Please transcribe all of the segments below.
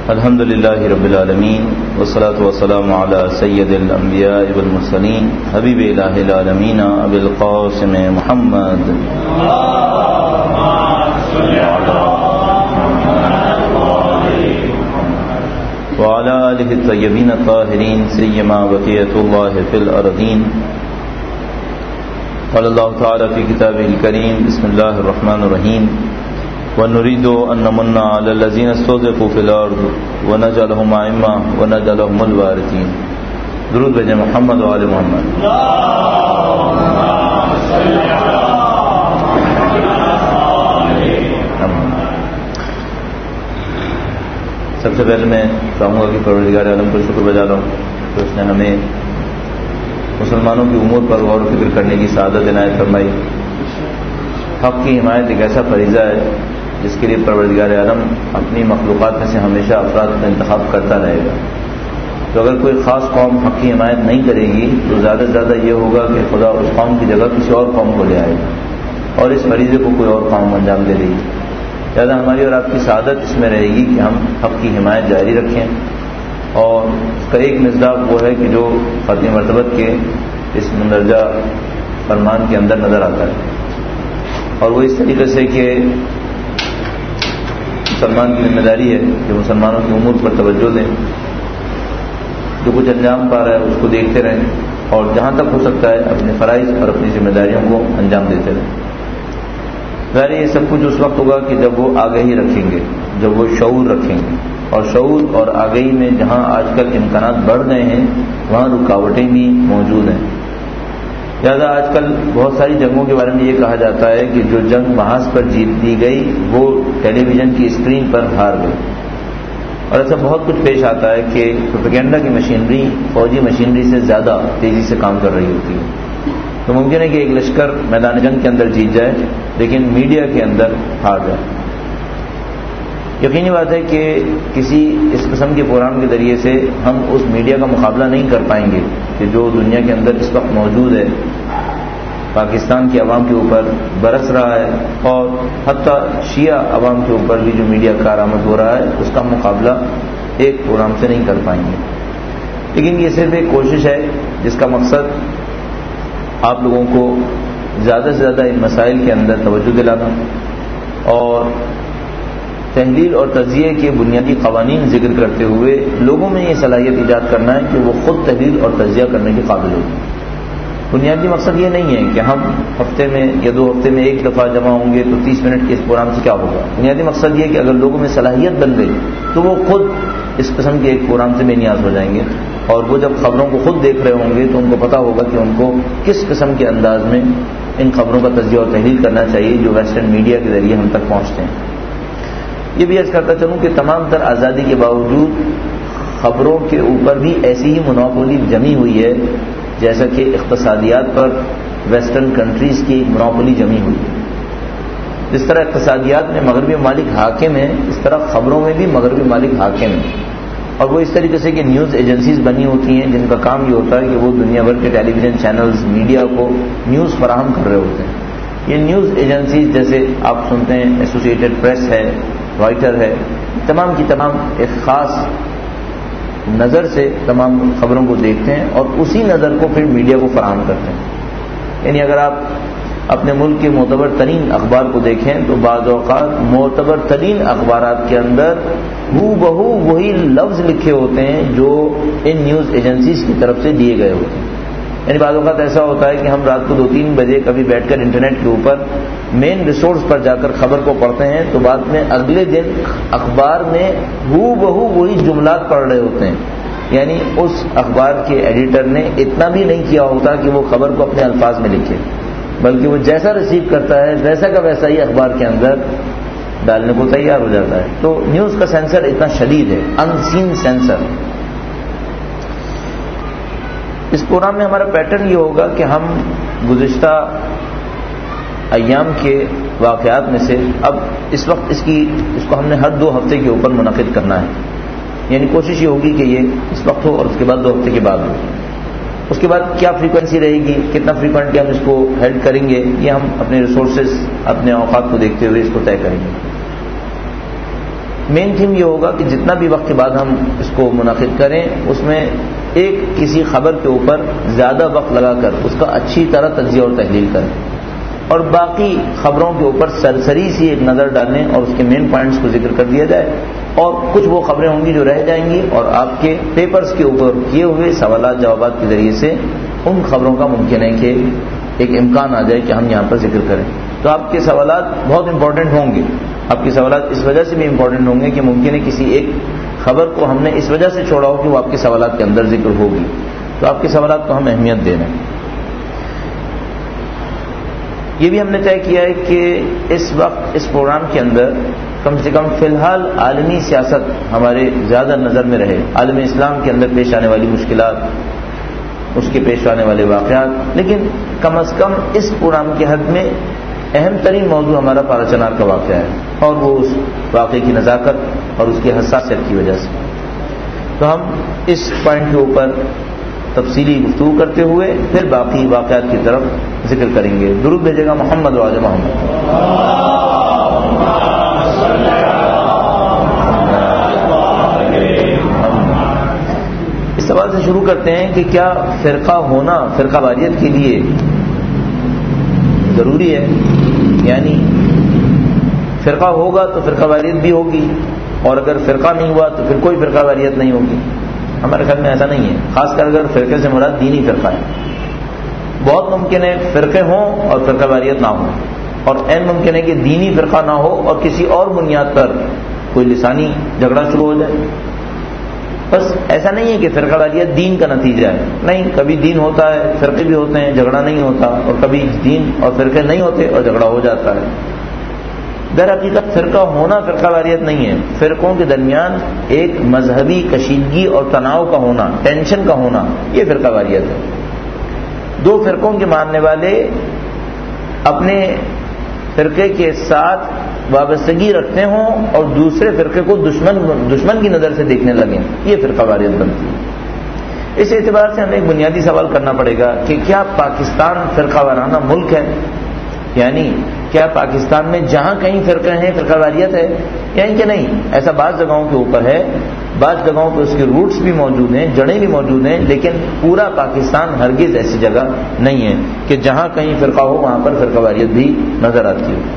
الحمد للہ رب العالمین والصلاة والسلام علی سید الانبیاء والمرسلین حبیب الہ العالمین ابی القاسم محمد وعلى آلہ الطیبین الطاہرین سیما بقیۃ اللہ فی الارضین. قال اللہ تعالی فی کتابہ الکریم بسم اللہ الرحمن الرحیم وَنُرِيدُ أَن نَّمُنَّ عَلَى الَّذِينَ اسْتُضْعِفُوا فِي الْأَرْضِ وَنَجْعَلَهُمْ أَئِمَّةً وَنَجْعَلَهُمُ الْوَارِثِينَ. درود بھیجیں محمد و آل محمد. سب سے پہلے میں چاہوں گا کہ پروردگار عالم کو شکر بجا رہا ہوں کہ اس نے ہمیں مسلمانوں کی امور پر غور و فکر کرنے کی سعادت عنایت فرمائی. حق کی حمایت ایک ایسا فریضہ ہے جس کے لیے پروردگار عالم اپنی مخلوقات میں سے ہمیشہ افراد کا انتخاب کرتا رہے گا. تو اگر کوئی خاص قوم حق کی حمایت نہیں کرے گی تو زیادہ سے زیادہ یہ ہوگا کہ خدا اس قوم کی جگہ کسی اور قوم کو لے آئے گا اور اس فریضے کو کوئی اور قوم انجام دے دے گی. لہٰذا ہماری اور آپ کی سعادت اس میں رہے گی کہ ہم حق کی حمایت جاری رکھیں. اور اس کا ایک مصداق وہ ہے کہ جو خاتم مرتبت کے اس مندرجہ فرمان کے اندر نظر آتا ہے، اور وہ اس طریقے سے کہ مسلمان کی ذمہ داری ہے کہ مسلمانوں کی امور پر توجہ دیں، جو کچھ انجام پا رہا ہے اس کو دیکھتے رہیں اور جہاں تک ہو سکتا ہے اپنے فرائض اور اپنی ذمہ داریوں کو انجام دیتے رہیں. ظاہر یہ سب کچھ اس وقت ہوگا کہ جب وہ آگہی رکھیں گے، جب وہ شعور رکھیں گے. اور شعور اور آگہی میں جہاں آج کل امکانات بڑھ گئے ہیں وہاں رکاوٹیں بھی موجود ہیں. لہٰذا آج کل بہت ساری جنگوں کے بارے میں یہ کہا جاتا ہے کہ جو جنگ محاذ پر جیت دی گئی وہ ٹیلی ویژن کی اسکرین پر ہار گئی. اور ایسا بہت کچھ پیش آتا ہے کہ پروپیگنڈا کی مشینری فوجی مشینری سے زیادہ تیزی سے کام کر رہی ہوتی ہے. تو ممکن ہے کہ ایک لشکر میدان جنگ کے اندر جیت جائے لیکن میڈیا کے اندر ہار جائے. یقینی بات ہے کہ کسی اس قسم کے پروگرام کے ذریعے سے ہم اس میڈیا کا مقابلہ نہیں کر پائیں گے کہ جو دنیا کے اندر اس وقت موجود ہے، پاکستان کی عوام کے اوپر برس رہا ہے اور حتیٰ شیعہ عوام کے اوپر بھی جو میڈیا کارآمد ہو رہا ہے اس کا مقابلہ ایک پروگرام سے نہیں کر پائیں گے. لیکن یہ صرف ایک کوشش ہے جس کا مقصد آپ لوگوں کو زیادہ سے زیادہ ان مسائل کے اندر توجہ دلانا اور تحلیل اور تجزیے کے بنیادی قوانین ذکر کرتے ہوئے لوگوں میں یہ صلاحیت ایجاد کرنا ہے کہ وہ خود تحلیل اور تجزیہ کرنے کے قابل ہو. بنیادی مقصد یہ نہیں ہے کہ ہم ہفتے میں یا 2 ہفتے میں ایک دفعہ جمع ہوں گے تو 30 منٹ کے اس پروگرام سے کیا ہوگا. بنیادی مقصد یہ کہ اگر لوگوں میں صلاحیت بن گئی تو وہ خود اس قسم کے ایک پروگرام سے بے نیاز ہو جائیں گے اور وہ جب خبروں کو خود دیکھ رہے ہوں گے تو ان کو پتہ ہوگا کہ ان کو کس قسم کے انداز میں ان خبروں کا تجزیہ اور تحلیل کرنا چاہیے جو ویسٹرن میڈیا کے ذریعے ہم تک پہنچتے ہیں. یہ بھی عرض کرتا چلوں کہ تمام تر آزادی کے باوجود خبروں کے اوپر بھی ایسی ہی منوپولی جمی ہوئی ہے جیسا کہ اقتصادیات پر ویسٹرن کنٹریز کی منوپولی جمی ہوئی ہے. جس طرح اقتصادیات میں مغربی ممالک حاکم ہیں اس طرح خبروں میں بھی مغربی ممالک حاکم ہیں. اور وہ اس طریقے سے کہ نیوز ایجنسیز بنی ہوتی ہیں جن کا کام یہ ہوتا ہے کہ وہ دنیا بھر کے ٹیلی ویژن چینلز میڈیا کو نیوز فراہم کر رہے ہوتے ہیں. یہ نیوز ایجنسیز جیسے آپ سنتے ہیں ایسوسیٹڈ پریس ہے، رائٹر ہے، تمام کی تمام ایک خاص نظر سے تمام خبروں کو دیکھتے ہیں اور اسی نظر کو پھر میڈیا کو فراہم کرتے ہیں. یعنی اگر آپ اپنے ملک کے معتبر ترین اخبار کو دیکھیں تو بعض اوقات معتبر ترین اخبارات کے اندر ہو بہو وہی لفظ لکھے ہوتے ہیں جو ان نیوز ایجنسیز کی طرف سے دیے گئے ہوتے ہیں. یعنی بعض اوقات ایسا ہوتا ہے کہ ہم رات کو 2-3 بجے کبھی بیٹھ کر انٹرنیٹ کے اوپر مین ریسورس پر جا کر خبر کو پڑھتے ہیں تو بعد میں اگلے دن اخبار میں ہو بہو وہی جملات پڑھ رہے ہوتے ہیں. یعنی اس اخبار کے ایڈیٹر نے اتنا بھی نہیں کیا ہوتا کہ وہ خبر کو اپنے الفاظ میں لکھے، بلکہ وہ جیسا ریسیو کرتا ہے ویسا کا ویسا ہی اخبار کے اندر ڈالنے کو تیار ہو جاتا ہے. تو نیوز کا سینسر اتنا شدید ہے، ان سین سینسر. اس پروگرام میں ہمارا پیٹرن یہ ہوگا کہ ہم گزشتہ ایام کے واقعات میں سے اب اس وقت اس کو ہم نے ہر 2 ہفتے کے اوپر منعقد کرنا ہے. یعنی کوشش یہ ہوگی کہ یہ اس وقت ہو اور اس کے بعد 2 ہفتے کے بعد ہو. اس کے بعد کیا فریکوینسی رہے گی، کتنا فریکوینٹلی ہم اس کو ہیلڈ کریں گے، یہ ہم اپنے ریسورسز اپنے اوقات کو دیکھتے ہوئے اس کو طے کریں گے. مین تھیم یہ ہوگا کہ جتنا بھی وقت کے بعد ہم اس کو منعقد کریں اس میں ایک کسی خبر کے اوپر زیادہ وقت لگا کر اس کا اچھی طرح تجزیہ اور تحلیل کریں، اور باقی خبروں کے اوپر سرسری سی ایک نظر ڈالیں اور اس کے مین پوائنٹس کو ذکر کر دیا جائے، اور کچھ وہ خبریں ہوں گی جو رہ جائیں گی، اور آپ کے پیپرز کے اوپر کیے ہوئے سوالات جوابات کے ذریعے سے ان خبروں کا ممکن ہے کہ ایک امکان آ جائے کہ ہم یہاں پر ذکر کریں۔ تو آپ کے سوالات بہت امپورٹنٹ ہوں گے، آپ کے سوالات اس وجہ سے بھی امپورٹنٹ ہوں گے کہ ممکن ہے کسی ایک خبر کو ہم نے اس وجہ سے چھوڑا ہو کہ وہ آپ کے سوالات کے اندر ذکر ہوگی، تو آپ کے سوالات کو ہم اہمیت دے رہے ہیں۔ یہ بھی ہم نے طے کیا ہے کہ اس وقت اس پروگرام کے اندر کم سے کم فی الحال عالمی سیاست ہمارے زیادہ نظر میں رہے، عالم اسلام کے اندر پیش آنے والی مشکلات، اس کے پیش آنے والے واقعات، لیکن کم از کم اس پروگرام کے حد میں اہم ترین موضوع ہمارا پارا چنار کا واقعہ ہے، اور وہ اس واقعے کی نزاکت اور اس کی حساسیت کی وجہ سے۔ تو ہم اس پوائنٹ کے اوپر تفصیلی گفتگو کرتے ہوئے پھر باقی واقعات کی طرف ذکر کریں گے۔ درود بھیجے گا محمد و آل محمد۔ اس سوال سے شروع کرتے ہیں کہ کیا فرقہ ہونا فرقہ واریت کے لیے ضروری ہے؟ یعنی فرقہ ہوگا تو فرقہ واریت بھی ہوگی، اور اگر فرقہ نہیں ہوا تو پھر کوئی فرقہ واریت نہیں ہوگی۔ ہمارے خیال میں ایسا نہیں ہے، خاص کر اگر فرقے سے مراد دینی فرقہ ہے۔ بہت ممکن ہے فرقے ہوں اور فرقہ واریت نہ ہو، اور عین ممکن ہے کہ دینی فرقہ نہ ہو اور کسی اور بنیاد پر کوئی لسانی جھگڑا شروع ہو جائے۔ بس ایسا نہیں ہے کہ فرقہ واریت دین کا نتیجہ ہے، نہیں، کبھی دین ہوتا ہے، فرقے بھی ہوتے ہیں، جھگڑا نہیں ہوتا، اور کبھی دین اور فرقے نہیں ہوتے اور جھگڑا ہو جاتا ہے۔ در حقیقت فرقہ ہونا فرقہ واریت نہیں ہے، فرقوں کے درمیان ایک مذہبی کشیدگی اور تناؤ کا ہونا، ٹینشن کا ہونا، یہ فرقہ واریت ہے۔ دو فرقوں کے ماننے والے اپنے فرقے کے ساتھ وابستگی رکھتے ہوں اور دوسرے فرقے کو دشمن کی نظر سے دیکھنے لگیں، یہ فرقہ واریت بنتی ہے۔ اس اعتبار سے ہمیں ایک بنیادی سوال کرنا پڑے گا کہ کیا پاکستان فرقہ وارانہ ملک ہے؟ یعنی کیا پاکستان میں جہاں کہیں فرقے ہیں فرقہ واریت ہے، یعنی کہ نہیں؟ ایسا بعض جگہوں کے اوپر ہے، بعض جگہوں پہ اس کے روٹس بھی موجود ہیں، جڑیں بھی موجود ہیں، لیکن پورا پاکستان ہرگز ایسی جگہ نہیں ہے کہ جہاں کہیں فرقہ ہو وہاں پر فرقہ واریت بھی نظر آتی ہو۔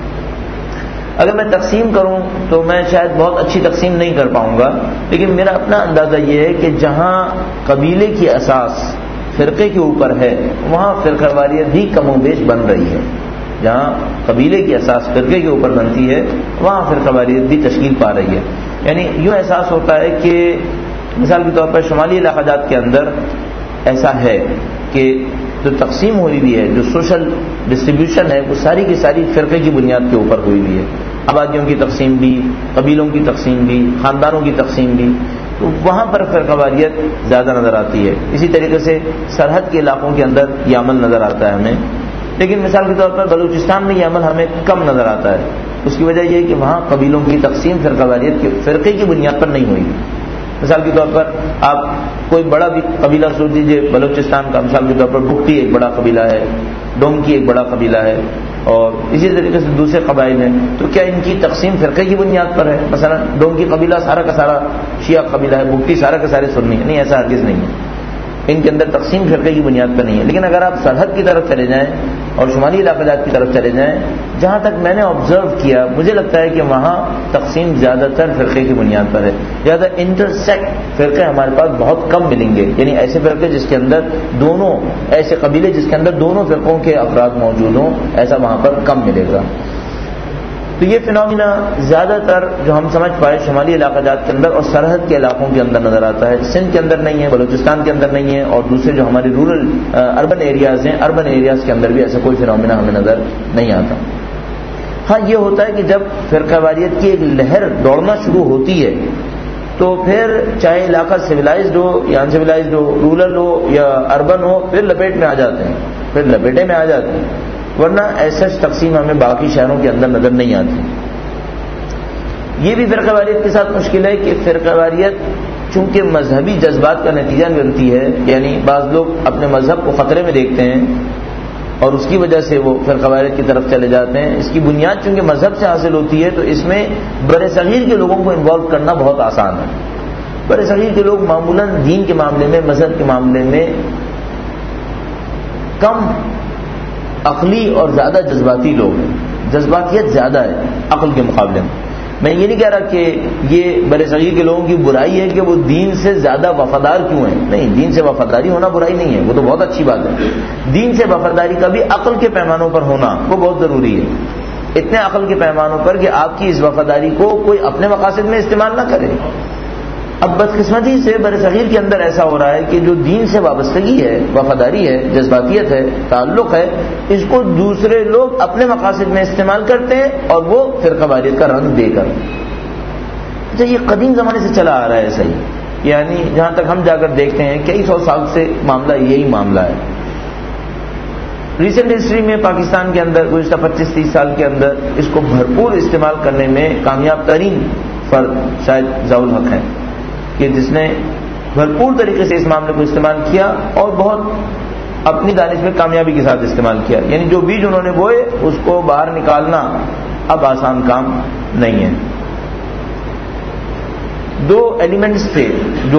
اگر میں تقسیم کروں تو میں شاید بہت اچھی تقسیم نہیں کر پاؤں گا، لیکن میرا اپنا اندازہ یہ ہے کہ جہاں قبیلے کی اساس فرقے کے اوپر ہے وہاں فرقہ واریت بھی کم و بیش بن رہی ہے۔ جہاں قبیلے کی اساس فرقے کے اوپر بنتی ہے وہاں فرقہ واریت بھی تشکیل پا رہی ہے۔ یعنی یوں احساس ہوتا ہے کہ مثال کے طور پر شمالی علاقہ جات کے اندر ایسا ہے کہ جو تقسیم ہوئی بھی ہے، جو سوشل ڈسٹریبیوشن ہے، وہ ساری کی ساری فرقے کی بنیاد کے اوپر ہوئی بھی ہے۔ آبادیوں کی تقسیم بھی، قبیلوں کی تقسیم بھی، خاندانوں کی تقسیم بھی، تو وہاں پر فرقہ واریت زیادہ نظر آتی ہے۔ اسی طریقے سے سرحد کے علاقوں کے اندر یہ عمل نظر آتا ہے ہمیں، لیکن مثال کے طور پر بلوچستان میں یہ عمل ہمیں کم نظر آتا ہے۔ اس کی وجہ یہ ہے کہ وہاں قبیلوں کی تقسیم فرقہ واریت کے فرقے کی بنیاد پر نہیں ہوئی۔ مثال کے طور پر آپ کوئی بڑا بھی قبیلہ سوچ لیجیے بلوچستان کا، مثال کے طور پر بگٹی ایک بڑا قبیلہ ہے، ڈومکی ایک بڑا قبیلہ ہے، اور اسی طریقے سے دوسرے قبائل ہیں، تو کیا ان کی تقسیم فرقے کی بنیاد پر ہے؟ مثلا ڈومکی قبیلہ سارا کا سارا شیعہ قبیلہ ہے، بگٹی سارا کا سارے سنی ہے؟ نہیں، ایسا ہرگز نہیں ہے، ان کے اندر تقسیم فرقے کی بنیاد پر نہیں ہے۔ لیکن اگر آپ سرحد کی طرف چلے جائیں اور شمالی علاقہ جات کی طرف چلے جائیں، جہاں تک میں نے آبزرو کیا مجھے لگتا ہے کہ وہاں تقسیم زیادہ تر فرقے کی بنیاد پر ہے۔ زیادہ انٹرسیکٹ فرقے ہمارے پاس بہت کم ملیں گے، یعنی ایسے فرقے جس کے اندر دونوں، ایسے قبیلے جس کے اندر دونوں فرقوں کے افراد موجود ہوں، ایسا وہاں پر کم ملے گا۔ تو یہ فینومینا زیادہ تر جو ہم سمجھ پائے شمالی علاقہ جات کے اندر اور سرحد کے علاقوں کے اندر نظر آتا ہے۔ سندھ کے اندر نہیں ہے، بلوچستان کے اندر نہیں ہے، اور دوسرے جو ہمارے رورل اربن ایریاز ہیں، اربن ایریاز کے اندر بھی ایسا کوئی فینومینا ہمیں نظر نہیں آتا۔ ہاں یہ ہوتا ہے کہ جب فرقہ واریت کی ایک لہر دوڑنا شروع ہوتی ہے تو پھر چاہے علاقہ سویلائزڈ ہو یا ان سویلائزڈ ہو، رورل ہو یا اربن ہو، پھر لپیٹ میں آ جاتے ہیں، پھر لپیٹے میں آ جاتے ہیں، ورنہ ایسا تقسیم ہمیں باقی شہروں کے اندر نظر نہیں آتی۔ یہ بھی فرقہ واریت کے ساتھ مشکل ہے کہ فرقہ واریت چونکہ مذہبی جذبات کا نتیجہ بنتی ہے، یعنی بعض لوگ اپنے مذہب کو خطرے میں دیکھتے ہیں اور اس کی وجہ سے وہ فرقہ واریت کی طرف چلے جاتے ہیں. اس کی بنیاد چونکہ مذہب سے حاصل ہوتی ہے تو اس میں بر صغیر کے لوگوں کو انوالو کرنا بہت آسان ہے. بر صغیر کے لوگ معمولاً دین کے معاملے میں، مذہب کے معاملے میں کم عقلی اور زیادہ جذباتی لوگ ہیں. جذباتیت زیادہ ہے عقل کے مقابلے میں. میں یہ نہیں کہہ رہا کہ یہ بر صغیر کے لوگوں کی برائی ہے کہ وہ دین سے زیادہ وفادار کیوں ہیں. نہیں، دین سے وفاداری ہونا برائی نہیں ہے، وہ تو بہت اچھی بات ہے. دین سے وفاداری کا بھی عقل کے پیمانوں پر ہونا وہ بہت ضروری ہے. اتنے عقل کے پیمانوں پر کہ آپ کی اس وفاداری کو کوئی اپنے مقاصد میں استعمال نہ کرے. اب بدقسمتی سے بر صغیر کے اندر ایسا ہو رہا ہے کہ جو دین سے وابستگی ہے، وفاداری ہے، جذباتیت ہے، تعلق ہے، اس کو دوسرے لوگ اپنے مقاصد میں استعمال کرتے ہیں اور وہ فرقہ واریت کا رنگ دے کر. اچھا، یہ قدیم زمانے سے چلا آ رہا ہے ایسا ہی. یعنی جہاں تک ہم جا کر دیکھتے ہیں کئی سو سال سے معاملہ یہی معاملہ ہے. ریسنٹ ہسٹری میں پاکستان کے اندر گزشتہ 25-30 سال کے اندر اس کو بھرپور استعمال کرنے میں کامیاب ترین فرد شاید ضیاء الحق ہیں کہ جس نے بھرپور طریقے سے اس معاملے کو استعمال کیا اور بہت اپنی دانش میں کامیابی کے ساتھ استعمال کیا. یعنی جو بیج انہوں نے بوئے اس کو باہر نکالنا اب آسان کام نہیں ہے. دو ایلیمنٹس تھے جو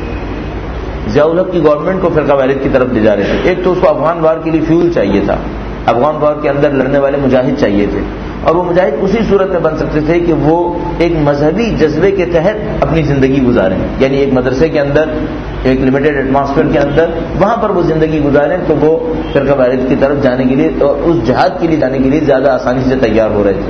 ضیاء الحق کی گورنمنٹ کو فرقہ واریت کی طرف لے جا رہے تھے. ایک تو اس کو افغان وار کے لیے فیول چاہیے تھا، افغان وار کے اندر لڑنے والے مجاہد چاہیے تھے، اور وہ مجاہد اسی صورت میں بن سکتے تھے کہ وہ ایک مذہبی جذبے کے تحت اپنی زندگی گزاریں. یعنی ایک مدرسے کے اندر، ایک لمیٹڈ ایٹماسفیئر کے اندر وہاں پر وہ زندگی گزاریں تو وہ فرقہ واریت کی طرف جانے کے لیے اور اس جہاد کے لیے جانے کے لیے زیادہ آسانی سے تیار ہو رہے تھے.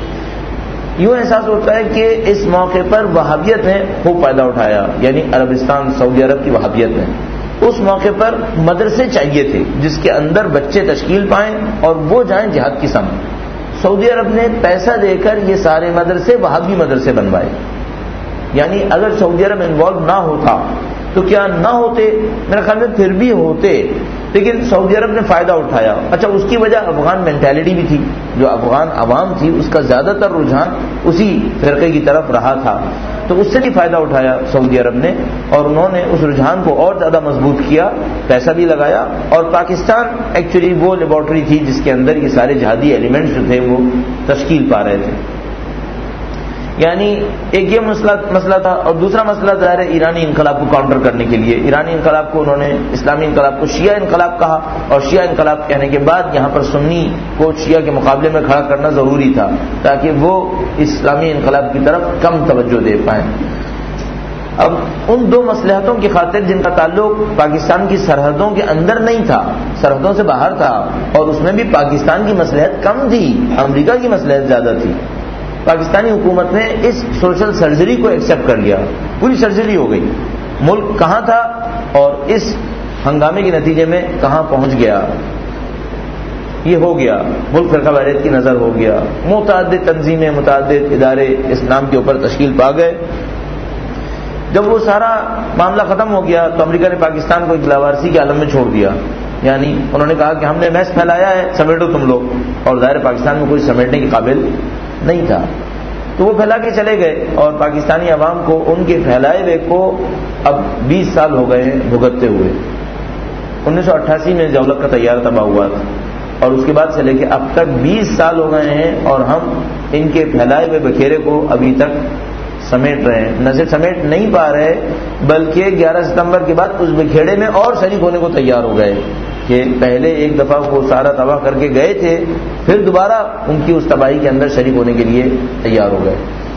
یوں احساس ہوتا ہے کہ اس موقع پر وہابیت نے خوب فائدہ اٹھایا. یعنی عربستان، سعودی عرب کی وہابیت نے اس موقع پر مدرسے چاہیے تھے جس کے اندر بچے تشکیل پائیں اور وہ جائیں جہاد کی سمت. سعودی عرب نے پیسہ دے کر یہ سارے مدرسے وہابی مدرسے بنوائے. یعنی اگر سعودی عرب انوالو نہ ہوتا تو کیا نہ ہوتے؟ میرے خیال میں پھر بھی ہوتے، لیکن سعودی عرب نے فائدہ اٹھایا. اچھا، اس کی وجہ افغان مینٹیلٹی بھی تھی. جو افغان عوام تھی اس کا زیادہ تر رجحان اسی فرقے کی طرف رہا تھا، تو اس سے بھی فائدہ اٹھایا سعودی عرب نے اور انہوں نے اس رجحان کو اور زیادہ مضبوط کیا، پیسہ بھی لگایا. اور پاکستان ایکچولی وہ لیبارٹری تھی جس کے اندر یہ سارے جہادی ایلیمنٹس جو تھے وہ تشکیل پا رہے تھے. یعنی ایک یہ مسئلہ تھا، اور دوسرا مسئلہ ظاہر ہے ایرانی انقلاب کو کاؤنٹر کرنے کے لیے. ایرانی انقلاب کو انہوں نے، اسلامی انقلاب کو شیعہ انقلاب کہا، اور شیعہ انقلاب کہنے کے بعد یہاں پر سنی کو شیعہ کے مقابلے میں کھڑا کرنا ضروری تھا تاکہ وہ اسلامی انقلاب کی طرف کم توجہ دے پائیں. اب ان دو مصلحتوں کی خاطر جن کا تعلق پاکستان کی سرحدوں کے اندر نہیں تھا، سرحدوں سے باہر تھا، اور اس میں بھی پاکستان کی مصلحت کم تھی، امریکہ کی مصلحت زیادہ تھی، پاکستانی حکومت نے اس سوشل سرجری کو ایکسیپٹ کر لیا. پوری سرجری ہو گئی. ملک کہاں تھا اور اس ہنگامے کے نتیجے میں کہاں پہنچ گیا، یہ ہو گیا. ملک فرقہ واریت کی نظر ہو گیا. متعدد تنظیمیں، متعدد ادارے اسلام کے اوپر تشکیل پا گئے. جب وہ سارا معاملہ ختم ہو گیا تو امریکہ نے پاکستان کو ایک لاوارسی کے عالم میں چھوڑ دیا. یعنی انہوں نے کہا کہ ہم نے میس پھیلایا ہے، سمیٹو تم لوگ. اور ظاہر پاکستان میں کوئی سمیٹنے کے قابل نہیں تھا، تو وہ پھیلا کے چلے گئے. اور پاکستانی عوام کو ان کے پھیلائے ہوئے کو اب 20 سال ہو گئے ہیں بھگتتے ہوئے. 1988 میں ضیاء الحق کا طیارہ تباہ ہوا تھا، اور اس کے بعد سے لے کے اب تک 20 سال ہو گئے ہیں اور ہم ان کے پھیلائے ہوئے بکھیرے کو ابھی تک سمیٹ رہے ہیں. نہ صرف سمیٹ نہیں پا رہے بلکہ 11 ستمبر کے بعد اس بکھیڑے میں اور شریک ہونے کو تیار ہو گئے کہ پہلے ایک دفعہ وہ سارا تباہ کر کے گئے تھے، پھر دوبارہ ان کی اس تباہی کے اندر شریک ہونے کے لیے تیار ہو گئے.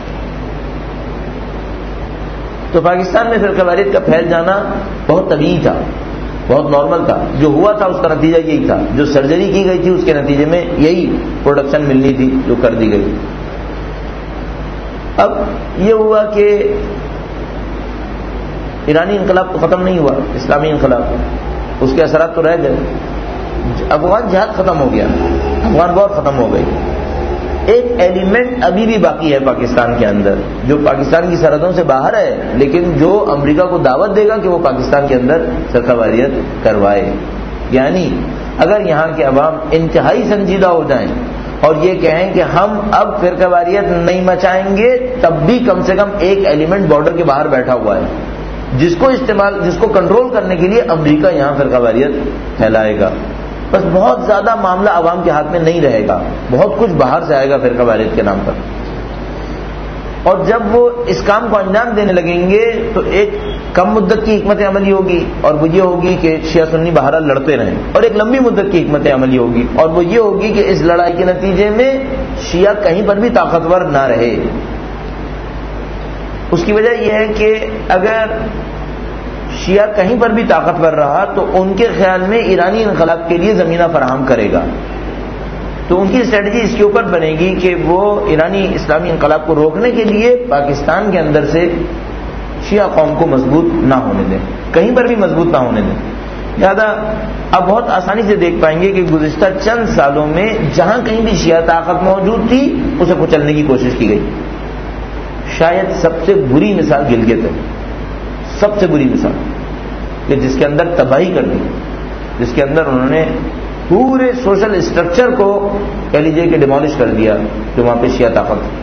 تو پاکستان میں فرقہ واریت کا پھیل جانا بہت طبیعی تھا، بہت نارمل تھا. جو ہوا تھا اس کا نتیجہ یہی تھا، جو سرجری کی گئی تھی اس کے نتیجے میں یہی پروڈکشن ملنی تھی جو کر دی گئی. اب یہ ہوا کہ ایرانی انقلاب تو ختم نہیں ہوا، اسلامی انقلاب اس کے اثرات تو رہ گئے. افغان جہاد ختم ہو گیا، افغان وار ختم ہو گئی. ایک ایلیمنٹ ابھی بھی باقی ہے پاکستان کے اندر جو پاکستان کی سرحدوں سے باہر ہے، لیکن جو امریکہ کو دعوت دے گا کہ وہ پاکستان کے اندر فرقہ واریت کروائے. یعنی اگر یہاں کے عوام انتہائی سنجیدہ ہو جائیں اور یہ کہیں کہ ہم اب فرقہ واریت نہیں مچائیں گے، تب بھی کم سے کم ایک ایلیمنٹ بارڈر کے باہر بیٹھا ہوا ہے جس کو کنٹرول کرنے کے لیے امریکہ یہاں فرقہ واریت پھیلائے گا. بس بہت زیادہ معاملہ عوام کے ہاتھ میں نہیں رہے گا، بہت کچھ باہر سے آئے گا فرقہ واریت کے نام پر، اور جب وہ اس کام کو انجام دینے لگیں گے تو ایک کم مدت کی حکمت عملی ہوگی، اور وہ یہ ہوگی کہ شیعہ سنی بہرحال لڑتے رہیں، اور ایک لمبی مدت کی حکمت عملی ہوگی، اور وہ یہ ہوگی کہ اس لڑائی کے نتیجے میں شیعہ کہیں پر بھی طاقتور نہ رہے۔ اس کی وجہ یہ ہے کہ اگر شیعہ کہیں پر بھی طاقتور رہا تو ان کے خیال میں ایرانی انقلاب کے لیے زمینہ فراہم کرے گا، تو ان کی اسٹریٹجی اس کے اوپر بنے گی کہ وہ ایرانی اسلامی انقلاب کو روکنے کے لیے پاکستان کے اندر سے شیعہ قوم کو مضبوط نہ ہونے دیں، کہیں پر بھی مضبوط نہ ہونے دیں۔ لہذا آپ بہت آسانی سے دیکھ پائیں گے کہ گزشتہ چند سالوں میں جہاں کہیں بھی شیعہ طاقت موجود تھی اسے کچلنے کی کوشش کی گئی۔ شاید سب سے بری مثال گلگت ہے، سب سے بری مثال، کہ جس کے اندر تباہی کر دی، جس کے اندر انہوں نے پورے سوشل اسٹرکچر کو کہہ لیجیے کہ ڈیمالش کر دیا جو وہاں پہ شیعہ طاقت ہے۔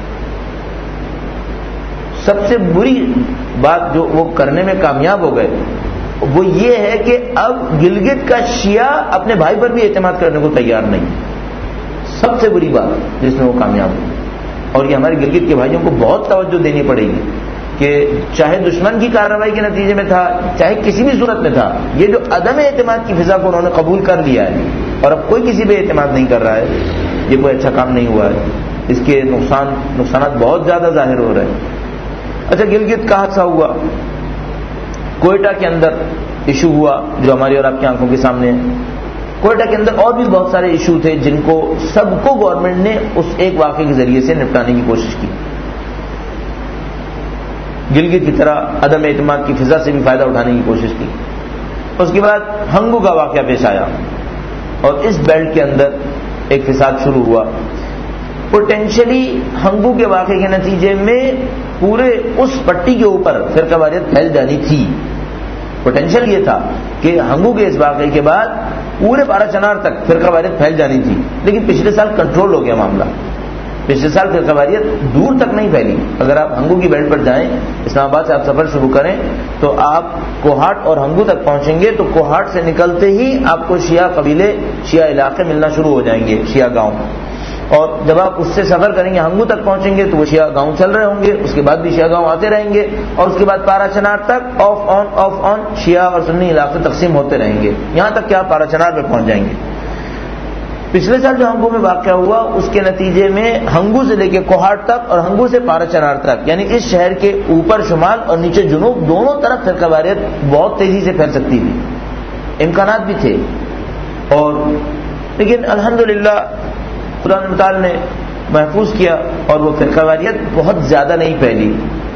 سب سے بری بات جو وہ کرنے میں کامیاب ہو گئے وہ یہ ہے کہ اب گلگت کا شیعہ اپنے بھائی پر بھی اعتماد کرنے کو تیار نہیں، سب سے بری بات جس میں وہ کامیاب ہوئی۔ اور یہ ہمارے گلگت کے بھائیوں کو بہت توجہ دینی پڑے گی کہ چاہے دشمن کی کارروائی کے نتیجے میں تھا، چاہے کسی بھی صورت میں تھا، یہ جو عدم اعتماد کی فضا کو انہوں نے قبول کر لیا ہے اور اب کوئی کسی پہ اعتماد نہیں کر رہا ہے، یہ کوئی اچھا کام نہیں ہوا ہے، اس کے نقصانات بہت زیادہ ظاہر ہو رہے ہیں۔ اچھا، گلگت کا حادثہ ہوا، کوئٹہ کے اندر ایشو ہوا جو ہماری اور آپ کی آنکھوں کے سامنے ہے۔ کوئٹہ کے اندر اور بھی بہت سارے ایشو تھے جن کو سب کو گورنمنٹ نے اس ایک واقعے کے ذریعے سے نپٹانے کی کوشش کی۔ گلگت کی طرح عدم اعتماد کی فضا سے بھی فائدہ اٹھانے کی کوشش کی۔ اس کے بعد ہنگو کا واقعہ پیش آیا اور اس بیلٹ کے اندر ایک فساد شروع ہوا۔ پوٹینشلی ہنگو کے واقعے کے نتیجے میں پورے اس پٹی کے اوپر فرقہ واریت پھیل جانی تھی۔ پوٹینشل یہ تھا کہ ہنگو کے اس واقعے کے بعد پورے پارا چنار تک فرقہ واریت پھیل جانی تھی، لیکن پچھلے سال کنٹرول ہو گیا معاملہ۔ پچھلے سال فرقہ واریت دور تک نہیں پھیلی۔ اگر آپ ہنگو کی بیلٹ پر جائیں، اسلام آباد سے آپ سفر شروع کریں تو آپ کوہاٹ اور ہنگو تک پہنچیں گے تو کوہاٹ سے نکلتے ہی آپ کو شیعہ قبیلے، شیعہ علاقے ملنا شروع ہو جائیں گے، شیعہ گاؤں، اور جب آپ اس سے سفر کریں گے ہنگو تک پہنچیں گے تو وہ شیعہ گاؤں چل رہے ہوں گے، اس کے بعد بھی شیعہ گاؤں آتے رہیں گے، اور اس کے بعد پارا چنار تک آف آن شیعہ اور سنی علاقے تقسیم ہوتے رہیں گے، یہاں تک کہ آپ پارا چنار پہ پہنچ جائیں گے۔ پچھلے سال جو ہنگو میں واقعہ ہوا اس کے نتیجے میں ہنگو سے لے کے کوہاٹ تک اور ہنگو سے پارا چنار تک، یعنی اس شہر کے اوپر شمال اور نیچے جنوب دونوں طرف فرقہ واریت بہت تیزی سے پھیل سکتی تھی، امکانات بھی تھے، اور لیکن الحمدللہ خدا تعالی نے محفوظ کیا اور وہ فرقہ واریت بہت زیادہ نہیں پھیلی۔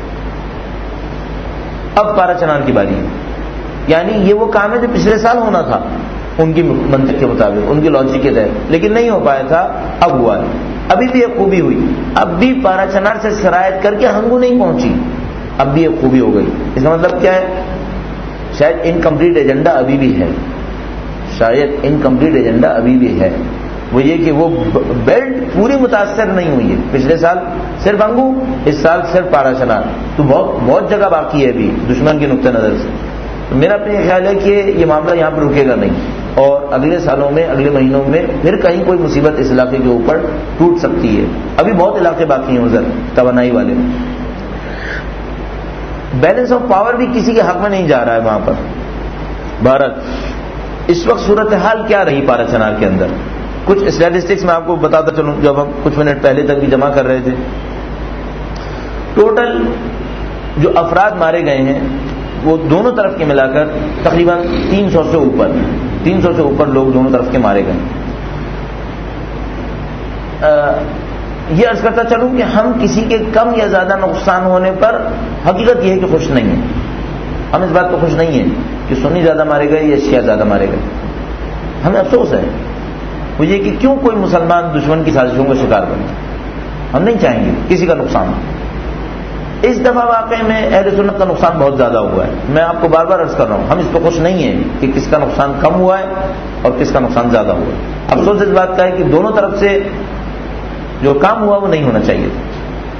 اب پارا چنار کی باری ہے، یعنی یہ وہ کام ہے جو پچھلے سال ہونا تھا ان کی منطق کے مطابق، ان کی لاجک کے تحت، لیکن نہیں ہو پایا تھا، اب ہوا ہے۔ ابھی بھی ایک خوبی ہوئی، اب بھی پارا چنار سے شرائط کر کے ہنگو نہیں پہنچی، اب بھی ایک خوبی ہو گئی۔ اس کا مطلب کیا ہے؟ شاید انکمپلیٹ ایجنڈا ابھی بھی ہے، شاید انکمپلیٹ ایجنڈا ابھی بھی ہے، وہ یہ کہ وہ بیلٹ پوری متاثر نہیں ہوئی ہے۔ پچھلے سال صرف ہنگو، اس سال صرف پارا چنار، تو بہت جگہ باقی ہے ابھی دشمن کے نقطہ نظر سے۔ تو میرا اپنا یہ خیال ہے کہ یہ معاملہ یہاں پہ رکے گا نہیں، اور اگلے سالوں میں، اگلے مہینوں میں پھر کہیں کوئی مصیبت اس علاقے کے اوپر ٹوٹ سکتی ہے۔ ابھی بہت علاقے باقی ہیں ادھر توانائی والے، بیلنس آف پاور بھی کسی کے حق میں نہیں جا رہا ہے وہاں پر۔ بھارت اس وقت صورتحال کیا رہی پارا چنار کے اندر؟ کچھ اسٹیٹسٹکس میں آپ کو بتاتا چلوں جب ہم کچھ منٹ پہلے تک بھی جمع کر رہے تھے۔ ٹوٹل جو افراد مارے گئے ہیں وہ دونوں طرف کے ملا کر تقریباً 300 سے اوپر لوگ دونوں طرف کے مارے گئے۔ یہ عرض کرتا چلوں کہ ہم کسی کے کم یا زیادہ نقصان ہونے پر حقیقت یہ ہے کہ خوش نہیں ہیں، ہم اس بات کو خوش نہیں ہیں کہ سنی زیادہ مارے گئے یا شیعہ زیادہ مارے گئے، ہمیں افسوس ہے وہ یہ کہ کیوں کوئی مسلمان دشمن کی سازشوں کا شکار بنے۔ ہم نہیں چاہیں گے کسی کا نقصان۔ اس دفعہ واقعے میں اہل سنت کا نقصان بہت زیادہ ہوا ہے، میں آپ کو بار بار عرض کر رہا ہوں، ہم اس پہ خوش نہیں ہیں کہ کس کا نقصان کم ہوا ہے اور کس کا نقصان زیادہ ہوا ہے۔ افسوس اس بات کا ہے کہ دونوں طرف سے جو کام ہوا وہ نہیں ہونا چاہیے تھا،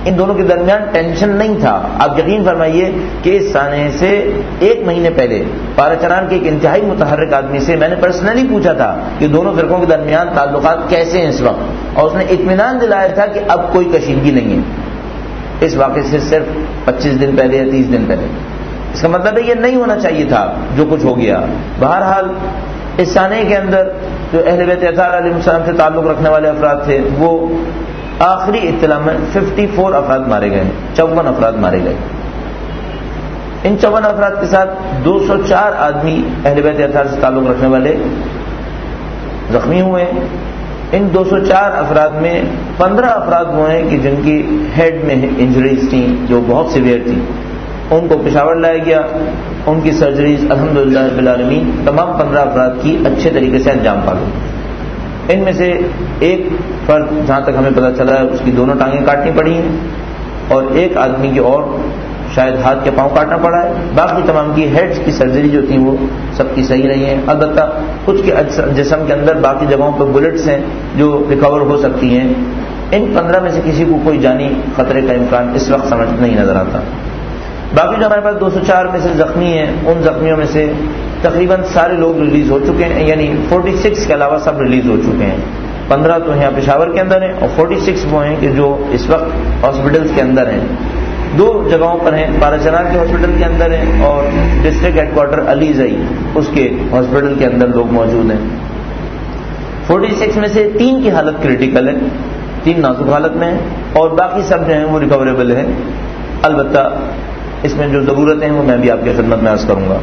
ان دونوں کے درمیان ٹینشن نہیں تھا. آپ یقین فرمائیے کہ اس سانحے سے 1 مہینے پہلے پارا چنار کے ایک انتہائی متحرک آدمی سے میں نے پرسنلی پوچھا تھا کہ دونوں فرقوں کے درمیان تعلقات کیسے ہیں اس وقت، اور اس نے اطمینان دلایا تھا کہ اب کوئی کشیدگی نہیں ہے اس واقعے سے صرف 25 دن پہلے یا 30 دن پہلے. اس کا مطلب ہے یہ نہیں ہونا چاہیے تھا جو کچھ ہو گیا. بہرحال اس سانحے کے اندر جو اہل بیت اطہار علیہ السلام سے تعلق رکھنے والے افراد تھے وہ آخری اطلاع میں 54 افراد مارے گئے، 54 افراد مارے گئے. ان 54 افراد کے ساتھ 204 آدمی اہل بیت اطہار سے تعلق رکھنے والے زخمی ہوئے. ان 204 افراد میں 15 افراد وہ ہیں کہ جن کی ہیڈ میں انجریز تھیں جو بہت سیویئر تھیں. ان کو پشاور لایا گیا، ان کی سرجریز الحمدللہ رب العالمین تمام 15 افراد کی اچھے طریقے سے انجام پا گئی. ان میں سے ایک فرد جہاں تک ہمیں پتہ چلا ہے اس کی دونوں ٹانگیں کاٹنی پڑی ہیں، اور ایک آدمی کی اور شاید ہاتھ کے پاؤں کاٹنا پڑا ہے. باقی تمام کی ہیڈز کی سرجری جو تھی وہ سب کی صحیح رہی ہیں. البتہ کچھ کے جسم کے اندر باقی جگہوں پہ بلٹس ہیں جو ریکور ہو سکتی ہیں. ان 15 میں سے کسی کو کوئی جانی خطرے کا امکان اس وقت سمجھ نہیں نظر آتا. باقی جو ہمارے پاس 204 میں سے زخمی ہیں ان زخمیوں میں سے تقریباً سارے لوگ ریلیز ہو چکے ہیں، یعنی 46 کے علاوہ سب ریلیز ہو چکے ہیں. 15 تو یہاں پشاور کے اندر ہیں اور 46 وہ ہیں کہ جو اس وقت ہاسپٹلس کے اندر ہیں. 2 جگہوں پر ہیں، پارا چنار کے ہاسپٹل کے اندر ہیں اور district headquarter Alizai اس کے ہاسپٹل کے اندر لوگ موجود ہیں. 46 میں سے 3 کی حالت کریٹیکل ہے، 3 نازک حالت میں ہیں اور باقی سب جو ہیں وہ ریکوریبل ہیں. البتہ اس میں جو ضرورتیں ہیں وہ میں بھی آپ کی خدمت میں عرض کروں گا.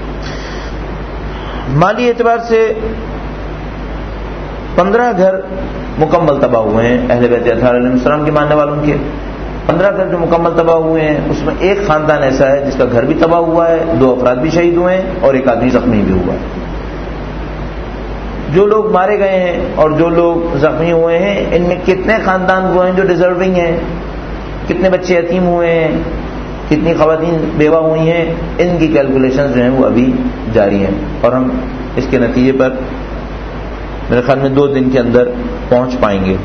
مالی اعتبار سے 15 گھر مکمل تباہ ہوئے ہیں اہل بیت اطہار علیہ السلام کے ماننے والوں کے. 15 گھر جو مکمل تباہ ہوئے ہیں اس میں ایک خاندان ایسا ہے جس کا گھر بھی تباہ ہوا ہے، 2 افراد بھی شہید ہوئے ہیں اور ایک آدمی زخمی بھی ہوا ہے. جو لوگ مارے گئے ہیں اور جو لوگ زخمی ہوئے ہیں ان میں کتنے خاندان وہ ہیں جو ڈیزرونگ ہیں، کتنے بچے یتیم ہوئے ہیں، کتنی خواتین بیوہ ہوئی ہیں، ان کی کیلکولیشنز جو ہیں وہ ابھی جاری ہیں اور ہم اس کے نتیجے پر میرے خیال میں 2 دن کے اندر پہنچ پائیں گے.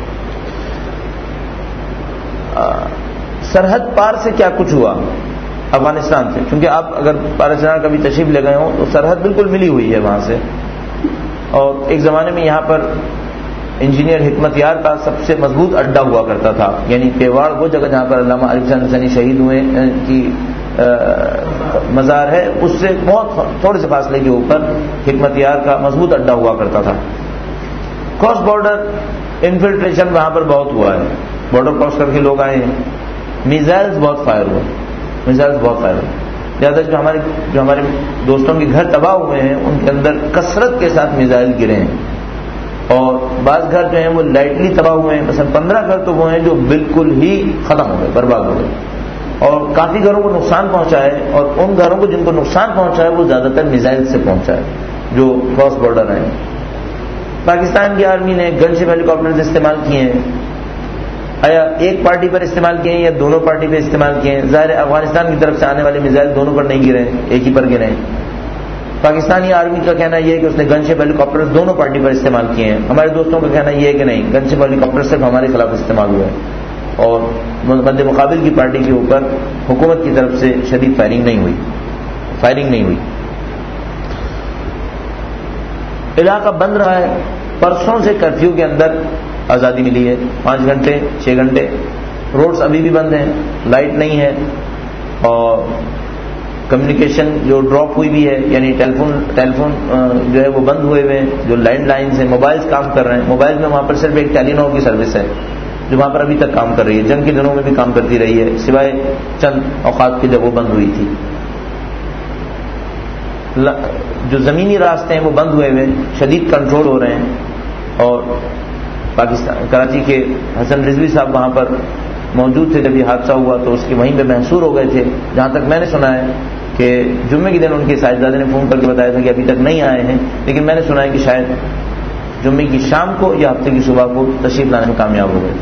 سرحد پار سے کیا کچھ ہوا افغانستان سے، کیونکہ آپ اگر پارا چنار کبھی تشریف لے گئے ہوں تو سرحد بالکل ملی ہوئی ہے وہاں سے. اور ایک زمانے میں یہاں پر انجینئر حکمت یار کا سب سے مضبوط اڈا ہوا کرتا تھا، یعنی پیواڑ وہ جگہ جہاں پر علامہ علی حسین حسینی شہید ہوئے کی مزار ہے اس سے بہت تھوڑے سے فاصلے کے اوپر حکمت یار کا مضبوط اڈا ہوا کرتا تھا. کراس بارڈر انفلٹریشن وہاں پر بہت ہوا ہے، بارڈر کراس کر کے لوگ آئے ہیں. میزائلز بہت فائر ہوئے، لہٰذا جو ہمارے دوستوں کے گھر تباہ ہوئے ہیں ان کے اندر کثرت کے ساتھ میزائل گرے ہیں اور بعض گھر جو ہیں وہ لائٹلی تباہ ہوئے ہیں. مثلا 15 گھر تو وہ ہیں جو بالکل ہی ختم ہو گئے، برباد ہو گئے اور کافی گھروں کو نقصان پہنچا ہے اور ان گھروں کو جن کو نقصان پہنچا ہے وہ زیادہ تر میزائل سے پہنچا ہے جو کراس بارڈر ہیں. پاکستان کی آرمی نے گن شپ ہیلی کاپٹرز استعمال کیے ہیں. آیا ایک پارٹی پر استعمال کیے ہیں یا دونوں پارٹی پر استعمال کیے ہیں؟ ظاہر افغانستان کی طرف سے آنے والے میزائل دونوں پر نہیں گرے، ایک ہی پر گرے ہیں. پاکستانی آرمی کا کہنا یہ ہے کہ اس نے گن شپ ہیلی کاپٹر دونوں پارٹی پر استعمال کیے ہیں. ہمارے دوستوں کا کہنا یہ ہے کہ نہیں، گن شپ ہیلی کاپٹر صرف ہمارے خلاف استعمال ہوئے ہیں اور مد مقابل کی پارٹی کے اوپر حکومت کی طرف سے شدید فائرنگ نہیں ہوئی. علاقہ بند رہا ہے. پرسوں سے کرفیو کے اندر آزادی ملی ہے، 5 گھنٹے 6 گھنٹے. روڈز ابھی بھی بند ہیں، لائٹ نہیں ہے اور کمیونیکیشن جو ڈراپ ہوئی بھی ہے، یعنی ٹیلیفون جو ہے وہ بند ہوئے ہوئے ہیں. جو لینڈ لائنز ہیں، موبائلز کام کر رہے ہیں. موبائل میں وہاں پر صرف ایک ٹیلی نو کی سروس ہے جو وہاں پر ابھی تک کام کر رہی ہے، جنگ کے دنوں میں بھی کام کرتی رہی ہے سوائے چند اوقات کے جب وہ بند ہوئی تھی. جو زمینی راستے ہیں وہ بند ہوئے ہوئے، شدید کنٹرول ہو رہے ہیں. اور پاکستان کراچی کے حسن رضوی صاحب وہاں پر موجود تھے جب یہ حادثہ ہوا تو اس کے وہیں پہ محصور ہو گئے تھے. جہاں تک میں نے سنا ہے کہ جمعے کے دن ان کے صاحبزادے نے فون کر کے بتایا تھا کہ ابھی تک نہیں آئے ہیں، لیکن میں نے سنا ہے کہ شاید جمعے کی شام کو یا ہفتے کی صبح کو تشریف لانے میں کامیاب ہو گئے.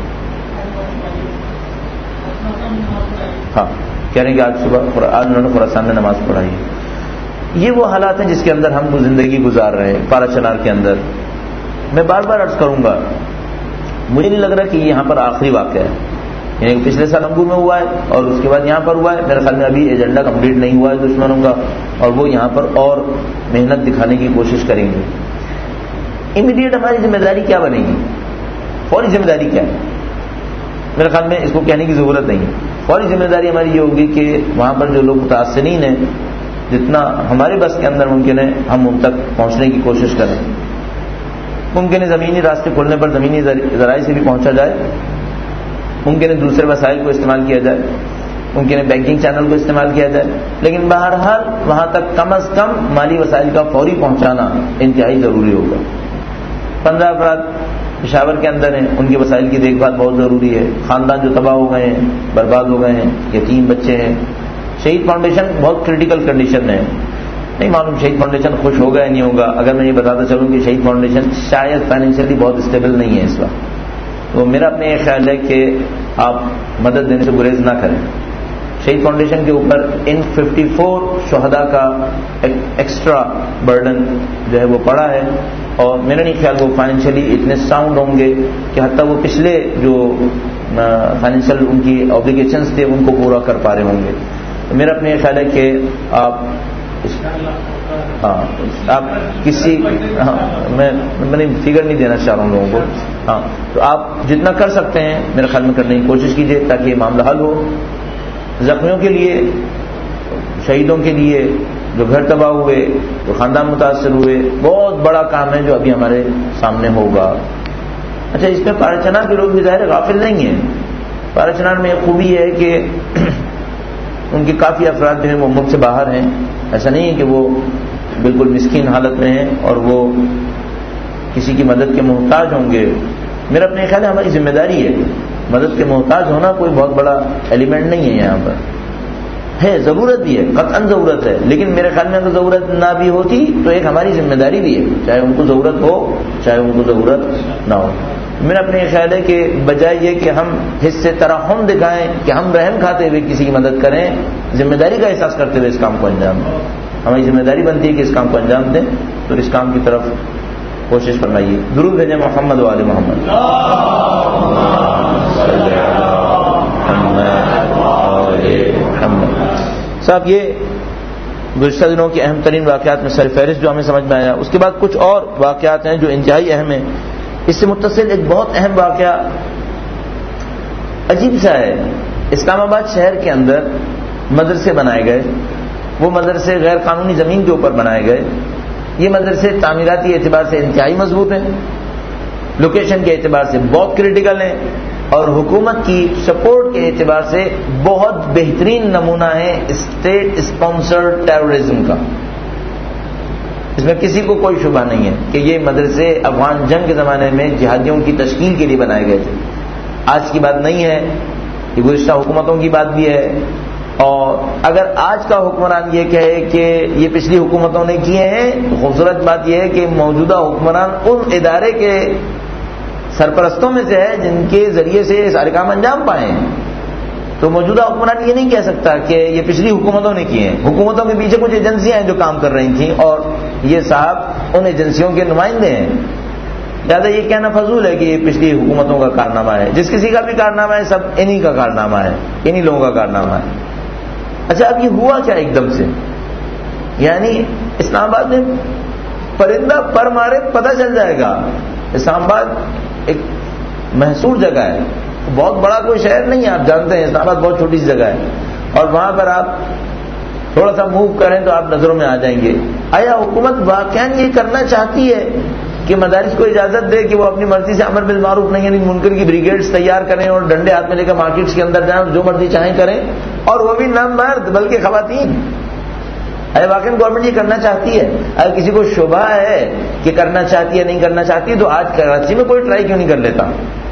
ہاں کہہ رہے ہیں کہ آج انہوں نے خراسان میں نماز پڑھائی. یہ وہ حالات ہیں جس کے اندر ہم زندگی گزار رہے ہیں پارا چنار کے اندر. میں بار بار عرض کروں گا، مجھے نہیں لگ رہا کہ یہ یہاں پر آخری واقعہ ہے. یعنی پچھلے سال انگور میں ہوا ہے اور اس کے بعد یہاں پر ہوا ہے. میرے خیال میں ابھی ایجنڈا کمپلیٹ نہیں ہوا ہے دشمنوں کا, اور وہ یہاں پر اور محنت دکھانے کی کوشش کریں گے. امیڈیٹ ہماری ذمہ داری کیا بنے گی؟ فوری ذمہ داری کیا ہے؟ میرے خیال میں اس کو کہنے کی ضرورت نہیں ہے. فوری ذمہ داری ہماری یہ ہوگی کہ وہاں پر جو لوگ متاثرین ہیں, جتنا ہمارے بس کے اندر ممکن ہے ہم ان تک پہنچنے کی کوشش کریں. ممکن ہے زمینی راستے کھولنے پر زمینی ذرائع سے بھی پہنچا جائے, ممکن ہے دوسرے وسائل کو استعمال کیا جائے, ممکن ہے بینکنگ چینل کو استعمال کیا جائے, لیکن بہرحال وہاں تک کم از کم مالی وسائل کا فوری پہنچانا انتہائی ضروری ہوگا. 15 افراد پشاور کے اندر ہیں, ان کے وسائل کی دیکھ بھال بہت ضروری ہے. خاندان جو تباہ ہو گئے ہیں, برباد ہو گئے ہیں, یتیم بچے ہیں. شہید فاؤنڈیشن بہت کریٹیکل کنڈیشن میں ہے. نہیں معلوم شہید فاؤنڈیشن خوش ہوگا یا نہیں ہوگا. اگر میں یہ بتاتا چلوں کہ شہید فاؤنڈیشن شاید فائنینشلی بہت اسٹیبل نہیں ہے اس وقت, تو میرا اپنا یہ خیال ہے کہ آپ مدد دینے سے گریز نہ کریں. شہید فاؤنڈیشن کے اوپر ان 54 شہداء کا ایکسٹرا برڈن جو ہے وہ پڑا ہے, اور میرا نہیں خیال وہ فائنینشلی اتنے ساؤنڈ ہوں گے کہ حتیٰ وہ پچھلے جو فائنینشیل ان کی اوبلیگیشنز تھے ان کو پورا کر پا رہے ہوں گے. تو میرا اپنا یہ خیال ہے کہ آپ کسی میں فگر نہیں دینا چاہ رہا ہوں لوگوں کو, تو آپ جتنا کر سکتے ہیں میرے خیال میں کرنے کی کوشش کیجیے تاکہ یہ معاملہ حل ہو. زخمیوں کے لیے, شہیدوں کے لیے, جو گھر تباہ ہوئے, جو خاندان متاثر ہوئے, بہت بڑا کام ہے جو ابھی ہمارے سامنے ہوگا. اچھا, اس میں پارچنار کے لوگ بھی ظاہر غافل نہیں ہیں. پارچنار میں ایک خوبی ہے کہ ان کے کافی افراد جو ہیں وہ ملک سے باہر ہیں. ایسا نہیں ہے کہ وہ بالکل مسکین حالت میں ہیں اور وہ کسی کی مدد کے محتاج ہوں گے. میرا اپنے خیال ہے ہماری ذمہ داری ہے. مدد کے محتاج ہونا کوئی بہت بڑا ایلیمنٹ نہیں ہے. یہاں پر ہے, ضرورت بھی ہے, قطعاً ضرورت ہے, لیکن میرے خیال میں اگر ضرورت نہ بھی ہوتی تو ایک ہماری ذمہ داری بھی ہے, چاہے ان کو ضرورت ہو چاہے ان کو ضرورت نہ ہو. میرا اپنے خیال ہے کہ بجائے یہ کہ ہم حصے ترحم دکھائیں, کہ ہم رحم کھاتے ہوئے کسی کی مدد کریں, ذمہ داری کا احساس کرتے ہوئے اس کام کو انجام دیں. ہماری ذمہ داری بنتی ہے کہ اس کام کو انجام دیں, تو اس کام کی طرف کوشش فرمائیے. درود بھیجیں محمد وآل محمد. صاحب, یہ گزشتہ دنوں کے اہم ترین واقعات میں سر فہرست جو ہمیں سمجھ میں آیا. اس کے بعد کچھ اور واقعات ہیں جو انتہائی اہم ہیں. اس سے متصل ایک بہت اہم واقعہ عجیب سا ہے. اسلام آباد شہر کے اندر مدرسے بنائے گئے. وہ مدرسے غیر قانونی زمین کے اوپر بنائے گئے. یہ مدرسے تعمیراتی اعتبار سے انتہائی مضبوط ہیں, لوکیشن کے اعتبار سے بہت کریٹیکل ہیں, اور حکومت کی سپورٹ کے اعتبار سے بہت بہترین نمونہ ہے اسٹیٹ اسپانسرڈ ٹیررزم کا. اس میں کسی کو کوئی شبہ نہیں ہے کہ یہ مدرسے افغان جنگ کے زمانے میں جہادیوں کی تشکیل کے لیے بنائے گئے تھے. آج کی بات نہیں ہے, یہ گزشتہ حکومتوں کی بات بھی ہے. اور اگر آج کا حکمران یہ کہے کہ یہ پچھلی حکومتوں نے کیے ہیں, تو خوبصورت بات یہ ہے کہ موجودہ حکمران ان ادارے کے سرپرستوں میں سے ہے جن کے ذریعے سے یہ سارے کام انجام پائے ہیں. تو موجودہ حکمران یہ نہیں کہہ سکتا کہ یہ پچھلی حکومتوں نے کیے ہیں. حکومتوں کے پیچھے کچھ ایجنسیاں ہیں جو کام کر رہی تھیں, اور یہ صاحب ان ایجنسیوں کے نمائندے ہیں. لہٰذا یہ کہنا فضول ہے کہ یہ پچھلی حکومتوں کا کارنامہ ہے. جس کسی کا بھی کارنامہ ہے سب انہی کا کارنامہ ہے, انہی لوگوں کا کارنامہ ہے. اچھا, اب یہ ہوا کیا ایک دم سے؟ یعنی اسلام آباد میں پرندہ پر مارے پتہ چل جائے گا. اسلام آباد ایک محصور جگہ ہے, بہت بڑا کوئی شہر نہیں ہے. آپ جانتے ہیں اسلام آباد بہت چھوٹی سی جگہ ہے, اور وہاں پر آپ تھوڑا سا موو کریں تو آپ نظروں میں آ جائیں گے. آیا حکومت واقعا یہ کرنا چاہتی ہے کہ مدارس کو اجازت دے کہ وہ اپنی مرضی سے امر بالمعروف نہیں یعنی منکر کی بریگیڈز تیار کریں اور ڈنڈے ہاتھ میں لے کر مارکیٹس کے اندر جائیں اور جو مرضی چاہیں کریں, اور وہ بھی نہ مرد بلکہ خواتین؟ واقعی گورنمنٹ یہ کرنا چاہتی ہے؟ اگر کسی کو شبہ ہے کہ کرنا چاہتی ہے نہیں کرنا چاہتی, تو آج کراچی میں کوئی ٹرائی کیوں نہیں کر لیتا؟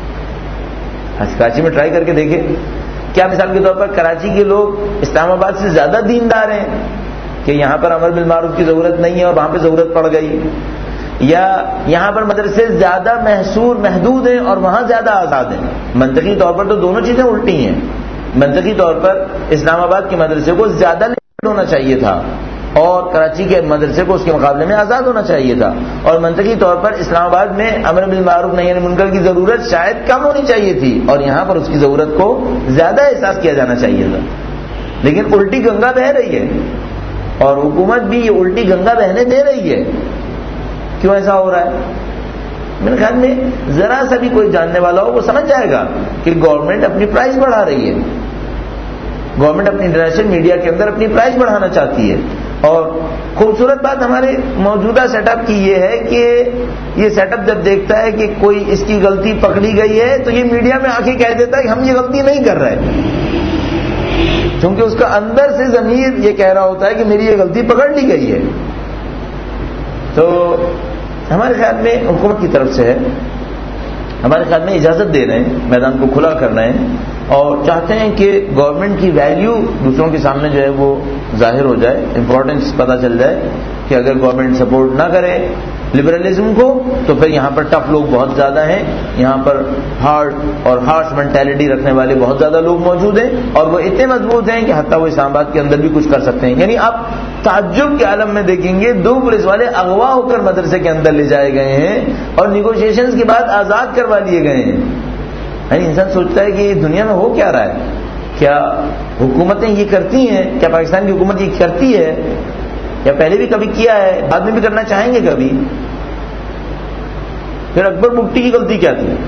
آج کراچی میں ٹرائی کر کے دیکھیں. کیا مثال کے طور پر کراچی کے لوگ اسلام آباد سے زیادہ دیندار ہیں کہ یہاں پر امر بالمعروف کی ضرورت نہیں ہے اور وہاں پہ ضرورت پڑ گئی, یا یہاں پر مدرسے زیادہ محصور محدود ہیں اور وہاں زیادہ آزاد ہیں؟ منطقی طور پر تو دونوں چیزیں الٹی ہیں. منطقی طور پر اسلام آباد کے مدرسے کو زیادہ لمٹ ہونا چاہیے تھا, اور کراچی کے مدرسے کو اس کے مقابلے میں آزاد ہونا چاہیے تھا، اور منطقی طور پر اسلام آباد میں امر بالمعروف نہی عن المنکر کی ضرورت شاید کم ہونی چاہیے تھی، اور یہاں پر اس کی ضرورت کو زیادہ احساس کیا جانا چاہیے تھا، لیکن الٹی گنگا بہہ رہی ہے اور حکومت بھی یہ الٹی گنگا بہنے دے رہی ہے. کیوں ایسا ہو رہا ہے؟ میرے خیال میں ذرا سا بھی کوئی جاننے والا ہو وہ سمجھ جائے گا کہ گورنمنٹ اپنی پرائز بڑھا رہی ہے، گورنمنٹ اپنی انٹرنیشنل میڈیا کے اندر اپنی پرائز بڑھانا چاہتی ہے. اور خوبصورت بات ہمارے موجودہ سیٹ اپ کی یہ ہے کہ یہ سیٹ اپ جب دیکھتا ہے کہ کوئی اس کی غلطی پکڑی گئی ہے تو یہ میڈیا میں آ کے کہہ دیتا ہے کہ ہم یہ غلطی نہیں کر رہے، کیونکہ اس کا اندر سے ضمیر یہ کہہ رہا ہوتا ہے کہ میری یہ غلطی پکڑ لی گئی ہے. تو ہمارے خیال میں حکومت کی طرف سے ہے، ہمارے خیال میں اجازت دے رہے ہیں، میدان کو کھلا کر رہے ہیں اور چاہتے ہیں کہ گورنمنٹ کی ویلیو دوسروں کے سامنے جو ہے وہ ظاہر ہو جائے، امپورٹنس پتہ چل جائے کہ اگر گورنمنٹ سپورٹ نہ کرے لبرلزم کو تو پھر یہاں پر ٹف لوگ بہت زیادہ ہیں، یہاں پر ہارڈ اور ہارش مینٹیلٹی رکھنے والے بہت زیادہ لوگ موجود ہیں، اور وہ اتنے مضبوط ہیں کہ حتیٰ وہ اسلام آباد کے اندر بھی کچھ کر سکتے ہیں. یعنی آپ تعجب کے عالم میں دیکھیں گے 2 پولیس والے اغوا ہو کر مدرسے کے اندر لے جائے گئے ہیں اور نیگوشیشنز کے بعد آزاد کروا لیے گئے ہیں. یعنی انسان سوچتا ہے کہ یہ دنیا میں ہو کیا رہا ہے؟ کیا حکومتیں یہ کرتی ہیں؟ کیا پاکستان کی حکومت یہ کرتی ہے؟ یا پہلے بھی کبھی کیا ہے، بعد میں بھی کرنا چاہیں گے کبھی؟ پھر اکبر بگٹی کی غلطی کیا تھی؟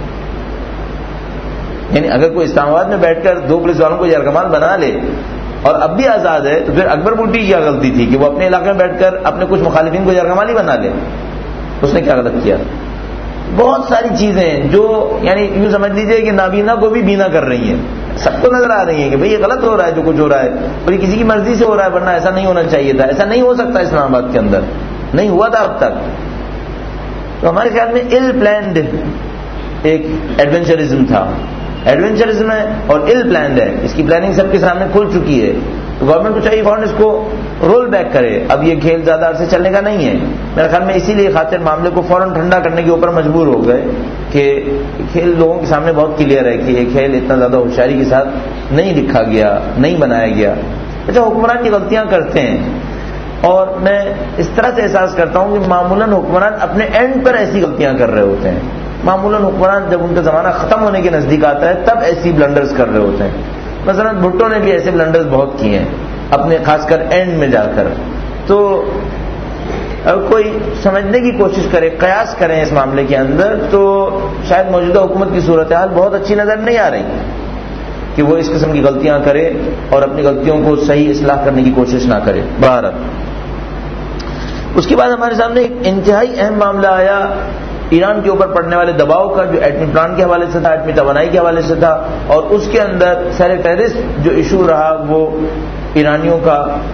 یعنی اگر کوئی اسلام آباد میں بیٹھ کر 2 پولیس والوں کو یرغمال بنا لے اور اب بھی آزاد ہے تو پھر اکبر بگٹی کی کیا غلطی تھی کہ وہ اپنے علاقے میں بیٹھ کر اپنے کچھ مخالفین کو یرغمالی بنا لے؟ اس نے کیا غلط کیا؟ بہت ساری چیزیں جو یعنی یوں سمجھ لیجیے کہ نابینا کو بھی بینا کر رہی ہیں، سب کو نظر آ رہی ہیں کہ بھئی یہ غلط ہو رہا ہے جو کچھ ہو رہا ہے، اور یہ کسی کی مرضی سے ہو رہا ہے، ورنہ ایسا نہیں ہونا چاہیے تھا، ایسا نہیں ہو سکتا اسلام آباد کے اندر، نہیں ہوا تھا اب تک. تو ہمارے خیال میں ایل پلانڈ ایک ایڈونچرزم تھا، ایڈونچرزم ہے اور ایل پلانڈ ہے، اس کی پلاننگ سب کے سامنے کھل چکی ہے. تو گورنمنٹ کو چاہیے فوراً اس کو رول بیک کرے. اب یہ کھیل زیادہ عرصے چلنے کا نہیں ہے میرے خیال میں، اسی لیے خاطر معاملے کو فوراً ٹھنڈا کرنے کے اوپر مجبور ہو گئے کہ کھیل لوگوں کے سامنے بہت کلیئر ہے کہ یہ کھیل اتنا زیادہ ہوشیاری کے ساتھ نہیں لکھا گیا، نہیں بنایا گیا. اچھا، حکمران کی غلطیاں کرتے ہیں اور میں اس طرح سے احساس کرتا ہوں کہ معمولاً حکمران اپنے اینڈ پر ایسی غلطیاں کر رہے ہوتے ہیں. معمولاً حکمران جب ان کا زمانہ ختم ہونے کے نزدیک آتا ہے تب ایسی بلنڈرز کر رہے ہوتے ہیں. مثلا بھٹو نے بھی ایسے بلنڈرز بہت کیے ہیں اپنے خاص کر اینڈ میں جا کر. تو اگر کوئی سمجھنے کی کوشش کرے، قیاس کریں اس معاملے کے اندر، تو شاید موجودہ حکومت کی صورتحال بہت اچھی نظر نہیں آ رہی کہ وہ اس قسم کی غلطیاں کرے اور اپنی غلطیوں کو صحیح اصلاح کرنے کی کوشش نہ کرے. بہرحال اس کے بعد ہمارے سامنے ایک انتہائی اہم معاملہ آیا ایران کے اوپر پڑنے والے دباؤ کا، جو ایٹمی پلانٹ کے حوالے سے تھا، ایٹمی توانائی کے حوالے سے تھا، اور اس کے اندر سر فہرست جو ایشو رہا وہ ایرانیوں کا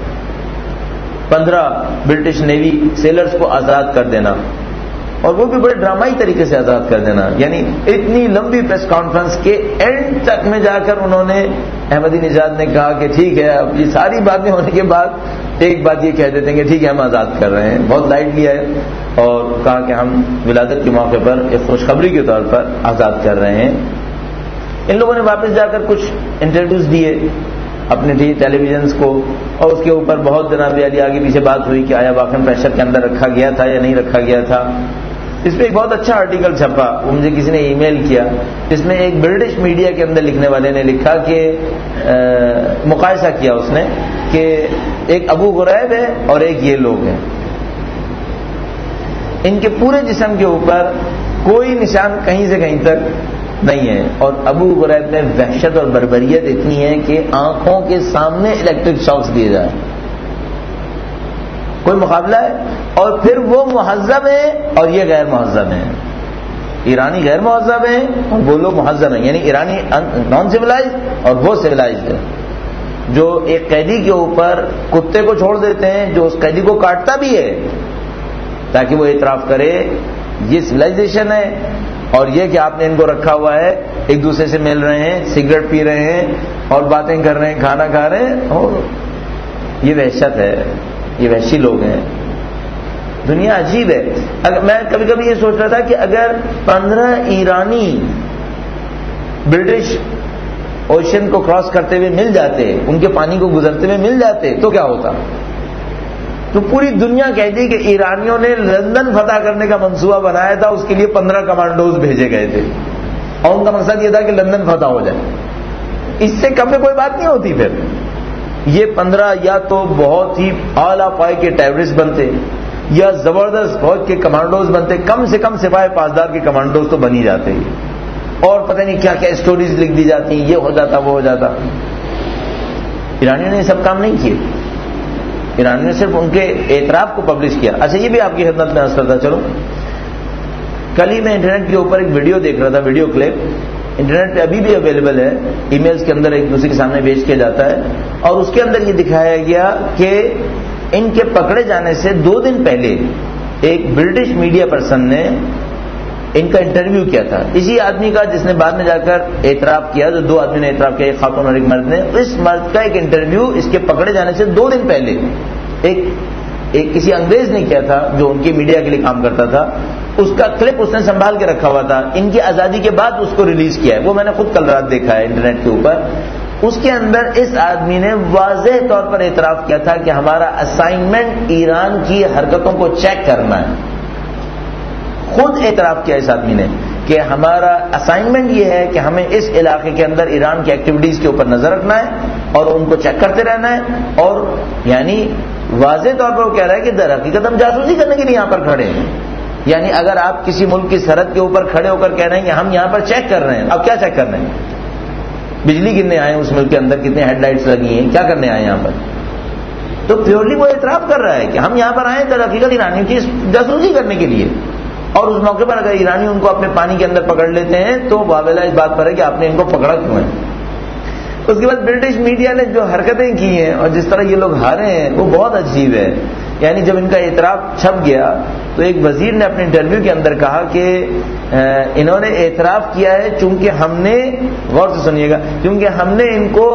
15 برٹش نیوی سیلرز کو آزاد کر دینا، اور وہ بھی بڑے ڈرامائی طریقے سے آزاد کر دینا. یعنی اتنی لمبی پریس کانفرنس کے اینڈ تک میں جا کر انہوں نے، احمدی نژاد نے کہا کہ ٹھیک ہے، اب یہ ساری باتیں ہونے کے بعد ایک بات یہ کہہ دیتے ہیں کہ ٹھیک ہے ہم آزاد کر رہے ہیں. بہت لائٹ لیا ہے اور کہا کہ ہم ولادت کے موقع پر ایک خوشخبری کے طور پر آزاد کر رہے ہیں. ان لوگوں نے واپس جا کر کچھ انٹرویوز دیے اپنے ٹیلی ویژنس کو، اور اس کے اوپر بہت جناب علی آگے پیچھے بات ہوئی کہ آیا واقعی پریشر کے اندر رکھا گیا تھا یا نہیں رکھا گیا تھا. اس پہ ایک بہت اچھا آرٹیکل چھپا، وہ مجھے کسی نے ای میل کیا، جس میں ایک برٹش میڈیا کے اندر لکھنے والے نے لکھا کہ مقایسہ کیا اس نے کہ ایک ابو غریب ہے اور ایک یہ لوگ ہیں، ان کے پورے جسم کے اوپر کوئی نشان کہیں سے کہیں تک نہیں ہے، اور ابو غریب میں وحشت اور بربریت اتنی ہے کہ آنکھوں کے سامنے الیکٹرک شاکس دیے جائیں. کوئی مقابلہ ہے؟ اور پھر وہ مہذب ہیں اور یہ غیر مہذب ہیں. ایرانی غیر مہذب ہیں اور وہ لوگ مہذب ہیں، یعنی ایرانی نان سویلائزڈ اور وہ سویلائزڈ ہے. جو ایک قیدی کے اوپر کتے کو چھوڑ دیتے ہیں جو اس قیدی کو کاٹتا بھی ہے تاکہ وہ اعتراف کرے یہ سویلائزیشن ہے، اور یہ کہ آپ نے ان کو رکھا ہوا ہے، ایک دوسرے سے مل رہے ہیں، سگریٹ پی رہے ہیں اور باتیں کر رہے ہیں، کھانا کھا رہے ہیں، اور یہ وحشت ہے، یہ وحشی لوگ ہیں. دنیا عجیب ہے. میں کبھی کبھی یہ سوچ رہا تھا کہ اگر 15 ایرانی برٹش اوشین کو کراس کرتے ہوئے مل جاتے، ان کے پانی کو گزرتے ہوئے مل جاتے تو کیا ہوتا. تو پوری دنیا کہتی کہ ایرانیوں نے لندن فتح کرنے کا منصوبہ بنایا تھا, اس کے لیے 15 کمانڈوز بھیجے گئے تھے اور ان کا مقصد یہ تھا کہ لندن فتح ہو جائے. اس سے کم میں کوئی بات نہیں ہوتی. پھر یہ 15 یا تو بہت ہی اعلیٰ پائے کے ٹیررسٹ بنتے یا زبردست فوج کے کمانڈوز بنتے, کم سے کم سپاہی پاسدار کے کمانڈوز تو بن ہی جاتے ہی, اور پتہ نہیں کیا کیا اسٹوریز لکھ دی جاتی, یہ ہو جاتا وہ ہو جاتا. ایرانیوں نے یہ سب کام نہیں کیے, ایرانیوں نے صرف ان کے اعتراف کو پبلش کیا. اچھا یہ بھی آپ کی خدمت میں عرض کرتا چلو, کل ہی میں انٹرنیٹ کے اوپر ایک ویڈیو دیکھ رہا تھا, ویڈیو کلپ انٹرنیٹ پہ ابھی بھی اویلیبل ہے, ای میلز کے اندر ایک دوسرے کے سامنے پیش کیا جاتا ہے, اور اس کے اندر یہ دکھایا گیا کہ ان کے پکڑے جانے سے 2 دن پہلے ایک برٹش میڈیا پرسن نے ان کا انٹرویو کیا تھا, اسی آدمی کا جس نے بعد میں جا کر اعتراف کیا, جو 2 آدمی نے اعتراف کیا, ایک خاتون اور ایک مرد نے. اس مرد کا ایک انٹرویو اس کے پکڑے جانے سے 2 دن پہلے ایک کسی انگریز نے کیا تھا جو ان کی میڈیا کے لیے کام کرتا تھا. اس کا کلپ اس نے سنبھال کے رکھا ہوا تھا, ان کی آزادی کے بعد اس کو ریلیز کیا ہے, وہ میں نے خود کل رات دیکھا ہے انٹرنیٹ کے اوپر. اس کے اندر اس آدمی نے واضح طور پر اعتراف کیا تھا کہ ہمارا اسائنمنٹ ایران کی حرکتوں کو چیک کرنا ہے. خود اعتراف کیا اس آدمی نے کہ ہمارا اسائنمنٹ یہ ہے کہ ہمیں اس علاقے کے اندر ایران کی ایکٹیویٹیز کے اوپر نظر رکھنا ہے اور ان کو چیک کرتے رہنا ہے. اور یعنی واضح طور پر وہ کہہ رہا ہے کہ در حقیقت ہم جاسوسی کرنے کے لیے یہاں پر کھڑے ہیں. یعنی اگر آپ کسی ملک کی سرحد کے اوپر کھڑے ہو کر کہہ رہے ہیں کہ ہم یہاں پر چیک کر رہے ہیں, اب کیا چیک کر رہے ہیں؟ بجلی گرنے آئے ہیں اس ملک کے اندر, کتنے ہیڈ لائٹس لگی ہیں, کیا کرنے آئے ہیں یہاں پر؟ تو پیورلی وہ اعتراف کر رہا ہے کہ ہم یہاں پر آئے ہیں در حقیقت ایرانیوں کی جاسوسی کرنے کے لیے. اور اس موقع پر اگر ایرانی ان کو اپنے پانی کے اندر پکڑ لیتے ہیں تو واویلا اس بات پر ہے کہ آپ نے ان کو پکڑا کیوں ہے. اس کے بعد برٹش میڈیا نے جو حرکتیں کی ہیں اور جس طرح یہ لوگ ہارے ہیں وہ بہت عجیب ہے. یعنی جب ان کا اعتراف چھپ گیا تو ایک وزیر نے اپنے انٹرویو کے اندر کہا کہ انہوں نے اعتراف کیا ہے چونکہ ہم نے, غور سے سنیے گا, کیونکہ ہم نے ان کو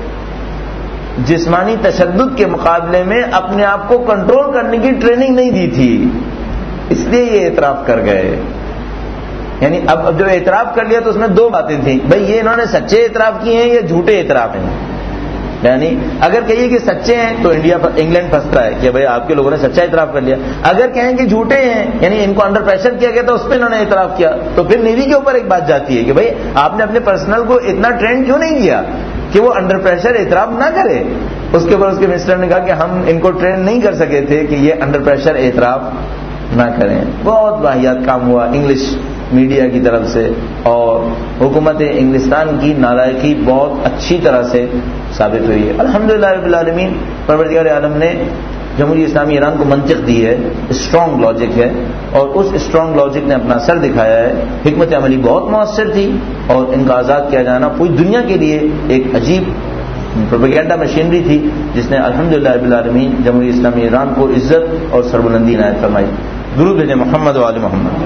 جسمانی تشدد کے مقابلے میں اپنے آپ کو کنٹرول کرنے کی ٹریننگ نہیں دی تھی, اس لیے یہ اعتراف کر گئے. یعنی اب جو اعتراف کر لیا تو اس میں 2 باتیں تھیں, بھئی یہ انہوں نے سچے اعتراف کیے ہیں یا جھوٹے اعتراف ہیں. یعنی اگر کہیے کہ سچے ہیں تو انگلینڈ پھنستا ہے کہ بھئی آپ کے لوگوں نے سچا اعتراف کر لیا. اگر کہیں کہ جھوٹے ہیں یعنی ان کو انڈر پریشر کیا گیا تو اس پہ انہوں نے اعتراف کیا, تو پھر نیوی کے اوپر ایک بات جاتی ہے کہ بھئی آپ نے اپنے پرسنل کو اتنا ٹرین کیوں نہیں کیا کہ وہ انڈر پریشر اعتراف نہ کرے. اس کے بعد اس کے منسٹر نے کہا کہ ہم ان کو ٹرین نہیں کر سکے تھے کہ یہ انڈر پریشر اعتراف نہ کریں. بہت واحد کام ہوا انگلش میڈیا کی طرف سے, اور حکومت انگلستان کی نالائقی بہت اچھی طرح سے ثابت ہوئی ہے. الحمدللہ رب العالمین, پروردگار عالم نے جمہوریہ اسلامی ایران کو منطق دی ہے, اسٹرانگ لاجک ہے, اور اس اسٹرانگ لاجک نے اپنا اثر دکھایا ہے. حکمت عملی بہت مؤثر تھی, اور ان کا آزاد کیا جانا پوری دنیا کے لیے ایک عجیب پروپیگنڈا مشینری تھی جس نے الحمدللہ رب العالمین جمہوریہ اسلامی ایران کو عزت اور سربلندی عنایت فرمائی. درود بھیجیں محمد و آل محمد.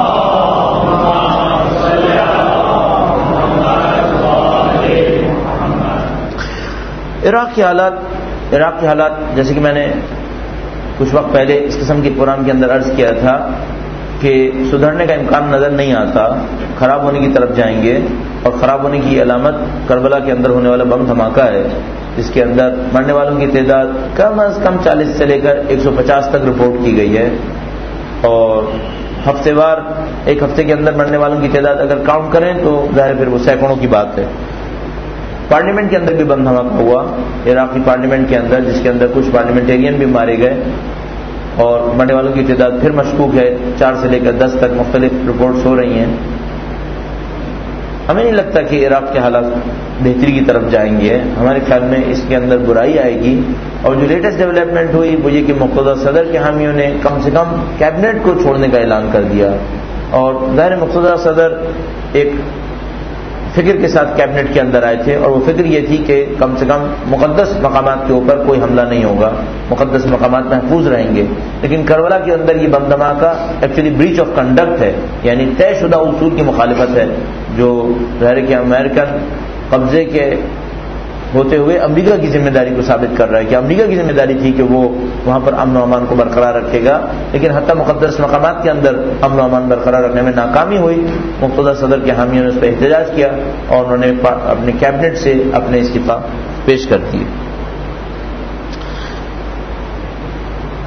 عراق کے حالات جیسے کہ میں نے کچھ وقت پہلے اس قسم کے پروگرام کے اندر عرض کیا تھا کہ سدھرنے کا امکان نظر نہیں آتا, خراب ہونے کی طرف جائیں گے. اور خراب ہونے کی علامت کربلا کے اندر ہونے والا بم دھماکہ ہے, جس کے اندر مرنے والوں کی تعداد کم از کم 40 سے لے کر 150 تک رپورٹ کی گئی ہے. اور ہفتے وار ایک ہفتے کے اندر مرنے والوں کی تعداد اگر کاؤنٹ کریں تو ظاہر پھر وہ سینکڑوں کی بات ہے. پارلیمنٹ کے اندر بھی بم دھماکہ ہوا, عراقی پارلیمنٹ کے اندر, جس کے اندر کچھ پارلیمنٹیرین بھی مارے گئے, اور مرنے والوں کی تعداد پھر مشکوک ہے, 4 سے لے کر 10 تک مختلف رپورٹس ہو رہی ہیں. ہمیں نہیں لگتا کہ عراق کے حالات بہتری کی طرف جائیں گے. ہمارے خیال میں اس کے اندر برائی آئے گی. اور جو لیٹسٹ ڈیولپمنٹ ہوئی وہ یہ کہ مقتدیٰ صدر کے حامیوں نے کم سے کم کیبنٹ کو چھوڑنے کا اعلان کر دیا, اور ظاہر مقتدیٰ صدر ایک فکر کے ساتھ کیبنٹ کے اندر آئے تھے, اور وہ فکر یہ تھی کہ کم سے کم مقدس مقامات کے اوپر کوئی حملہ نہیں ہوگا, مقدس مقامات محفوظ رہیں گے. لیکن کربلا کے اندر یہ بم دھماکہ ایکچولی بریچ آف کنڈکٹ ہے, یعنی طے شدہ اصول کی مخالفت ہے, جو ظاہر کہ امریکن قبضے کے ہوتے ہوئے امریکہ کی ذمہ داری کو ثابت کر رہا ہے کہ امریکہ کی ذمہ داری تھی کہ وہ وہاں پر امن و امان کو برقرار رکھے گا, لیکن حتیٰ مقدس مقامات کے اندر امن و امان برقرار رکھنے میں ناکامی ہوئی. مقتدیٰ صدر کے حامیوں نے اس پہ احتجاج کیا, اور انہوں نے اپنے کیبنٹ سے اپنے استعفا پیش کر دیے.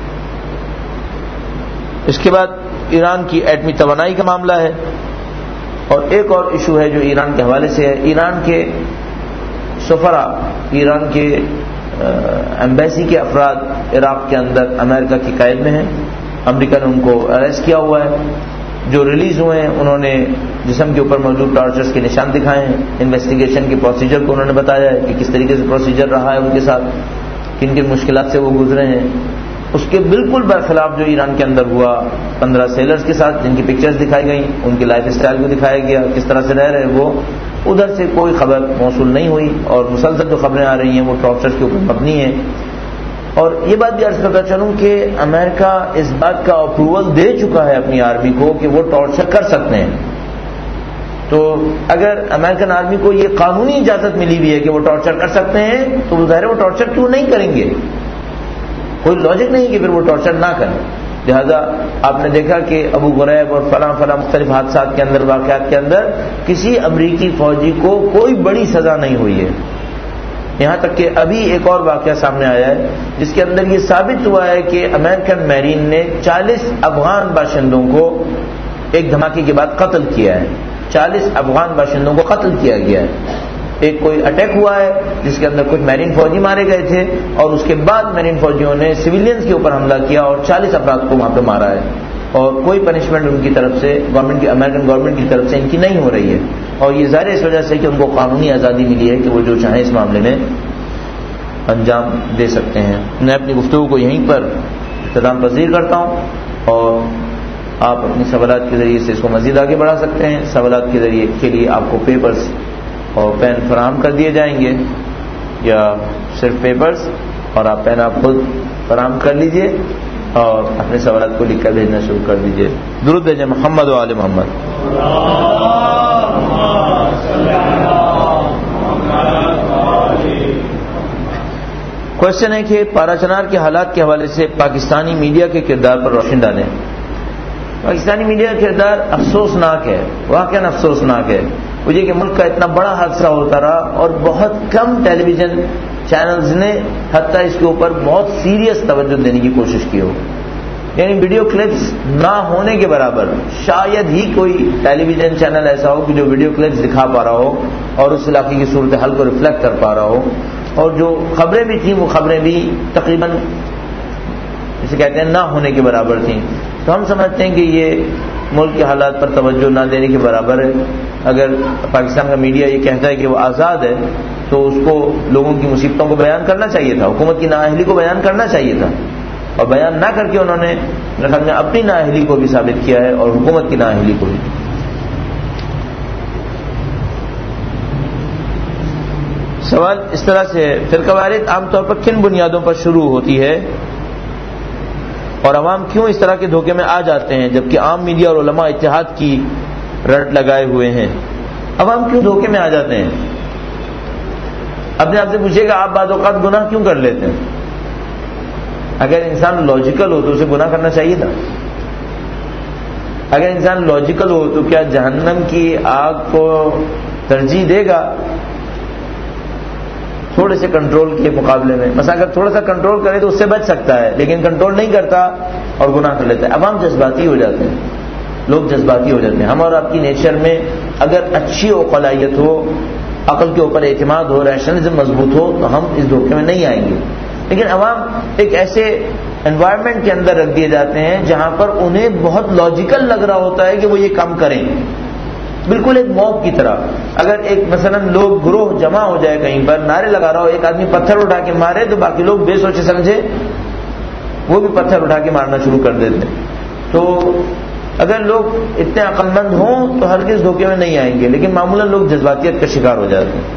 اس کے بعد ایران کی ایٹمی توانائی کا معاملہ ہے، اور ایک اور ایشو ہے جو ایران کے حوالے سے ہے۔ ایران کے سفراء، ایران کے ایمبیسی کے افراد عراق کے اندر امریکہ کی قید میں ہیں۔ امریکہ نے ان کو اریسٹ کیا ہوا ہے۔ جو ریلیز ہوئے ہیں انہوں نے جسم کے اوپر موجود ٹارچرز کے نشان دکھائے ہیں، انویسٹیگیشن کے پروسیجر کو انہوں نے بتایا ہے کہ کس طریقے سے پروسیجر رہا ہے ان کے ساتھ، کن کن مشکلات سے وہ گزرے ہیں۔ اس کے بالکل برخلاف جو ایران کے اندر ہوا 15 سیلرز کے ساتھ جن کی پکچرز دکھائی گئیں، ان کی لائف اسٹائل کو دکھایا گیا، کس طرح سے رہ رہے ہیں وہ، ادھر سے کوئی خبر موصول نہیں ہوئی، اور مسلسل جو خبریں آ رہی ہیں وہ ٹارچرز کے اوپر مبنی ہیں۔ اور یہ بات بھی عرض کرتا چلوں کہ امریکہ اس بات کا اپروول دے چکا ہے اپنی آرمی کو کہ وہ ٹارچر کر سکتے ہیں۔ تو اگر امریکن آرمی کو یہ قانونی اجازت ملی ہوئی ہے کہ وہ ٹارچر کر سکتے ہیں تو وہ ظاہر ہے وہ ٹارچر کیوں نہیں کریں گے؟ کوئی لاجک نہیں کہ پھر وہ ٹارچر نہ کریں۔ لہذا آپ نے دیکھا کہ ابو غریب اور فلاں مختلف حادثات کے اندر، واقعات کے اندر کسی امریکی فوجی کو کوئی بڑی سزا نہیں ہوئی ہے۔ یہاں تک کہ ابھی ایک اور واقعہ سامنے آیا ہے جس کے اندر یہ ثابت ہوا ہے کہ امریکن میرین نے 40 افغان باشندوں کو ایک دھماکے کے بعد قتل کیا ہے۔ 40 افغان باشندوں کو قتل کیا گیا ہے۔ ایک کوئی اٹیک ہوا ہے جس کے اندر کچھ میرین فوجی مارے گئے تھے، اور اس کے بعد میرین فوجیوں نے سویلینز کے اوپر حملہ کیا اور 40 افراد کو وہاں پہ مارا ہے، اور کوئی پنشمنٹ ان کی طرف سے گورنمنٹ کی، امریکن گورنمنٹ کی طرف سے ان کی نہیں ہو رہی ہے۔ اور یہ ظاہر اس وجہ سے کہ ان کو قانونی آزادی ملی ہے کہ وہ جو چاہیں اس معاملے میں انجام دے سکتے ہیں۔ میں اپنی گفتگو کو یہیں پر اختتام پذیر کرتا ہوں، اور آپ اپنی سوالات کے ذریعے سے اس کو مزید آگے بڑھا سکتے ہیں۔ سوالات کے ذریعے کے لیے آپ کو پیپرز اور پین فراہم کر دیے جائیں گے، یا صرف پیپرز اور آپ پین آپ خود فراہم کر لیجئے اور اپنے سوالات کو لکھ کر بھیجنا شروع کر دیجئے۔ درود بھیجیں محمد و آل محمد۔ کوشچن ہے کہ پارا چنار کے حالات کے حوالے سے پاکستانی میڈیا کے کردار پر روشنی ڈالیں۔ پاکستانی میڈیا کا کردار افسوسناک ہے، واقعاً افسوسناک ہے۔ مجھے کہ ملک کا اتنا بڑا حادثہ ہوتا رہا اور بہت کم ٹیلی ویژن چینلز نے حتیٰ اس کے اوپر بہت سیریس توجہ دینے کی کوشش کی ہو۔ یعنی ویڈیو کلپس نہ ہونے کے برابر شاید ہی کوئی ٹیلی ویژن چینل ایسا ہو کہ جو ویڈیو کلپس دکھا پا رہا ہو اور اس علاقے کی صورتحال کو ریفلیکٹ کر پا رہا ہو، اور جو خبریں بھی تھیں وہ خبریں بھی تقریباً جسے کہتے ہیں نہ ہونے کے برابر تھیں۔ تو ہم سمجھتے ہیں کہ یہ ملک کے حالات پر توجہ نہ دینے کے برابر ہے۔ اگر پاکستان کا میڈیا یہ کہتا ہے کہ وہ آزاد ہے تو اس کو لوگوں کی مصیبتوں کو بیان کرنا چاہیے تھا، حکومت کی نااہلی کو بیان کرنا چاہیے تھا، اور بیان نہ کر کے انہوں نے میرے خیال میں اپنی نااہلی کو بھی ثابت کیا ہے اور حکومت کی نااہلی کو بھی۔ سوال اس طرح سے ہے، فرقہ واریت عام طور پر کن بنیادوں پر شروع ہوتی ہے اور عوام کیوں اس طرح کے دھوکے میں آ جاتے ہیں جبکہ عام میڈیا اور علماء اتحاد کی رٹ لگائے ہوئے ہیں؟ عوام کیوں دھوکے میں آ جاتے ہیں؟ اپنے آپ سے پوچھیے گا، آپ بعض اوقات گناہ کیوں کر لیتے ہیں؟ اگر انسان لاجیکل ہو تو اسے گناہ کرنا چاہیے تھا۔ اگر انسان لاجیکل ہو تو کیا جہنم کی آگ کو ترجیح دے گا تھوڑے سے کنٹرول کے مقابلے میں؟ مثلا اگر تھوڑا سا کنٹرول کرے تو اس سے بچ سکتا ہے، لیکن کنٹرول نہیں کرتا اور گناہ کر لیتا ہے۔ عوام جذباتی ہو جاتے ہیں، لوگ جذباتی ہو جاتے ہیں۔ ہم اور آپ کی نیچر میں اگر اچھی عقلائیت ہو، عقل کے اوپر اعتماد ہو، ریشنلزم مضبوط ہو تو ہم اس دھوکے میں نہیں آئیں گے۔ لیکن عوام ایک ایسے انوائرمنٹ کے اندر رکھ دیے جاتے ہیں جہاں پر انہیں بہت لاجیکل لگ رہا ہوتا ہے کہ وہ یہ کام کریں، بالکل ایک موب کی طرح۔ اگر ایک مثلا لوگ گروہ جمع ہو جائے کہیں پر، نعرے لگا رہا ہو، ایک آدمی پتھر اٹھا کے مارے تو باقی لوگ بے سوچے سمجھے وہ بھی پتھر اٹھا کے مارنا شروع کر دیتے ہیں۔ تو اگر لوگ اتنے عقل مند ہوں تو ہرگز دھوکے میں نہیں آئیں گے، لیکن معمولاً لوگ جذباتیت کا شکار ہو جاتے ہیں۔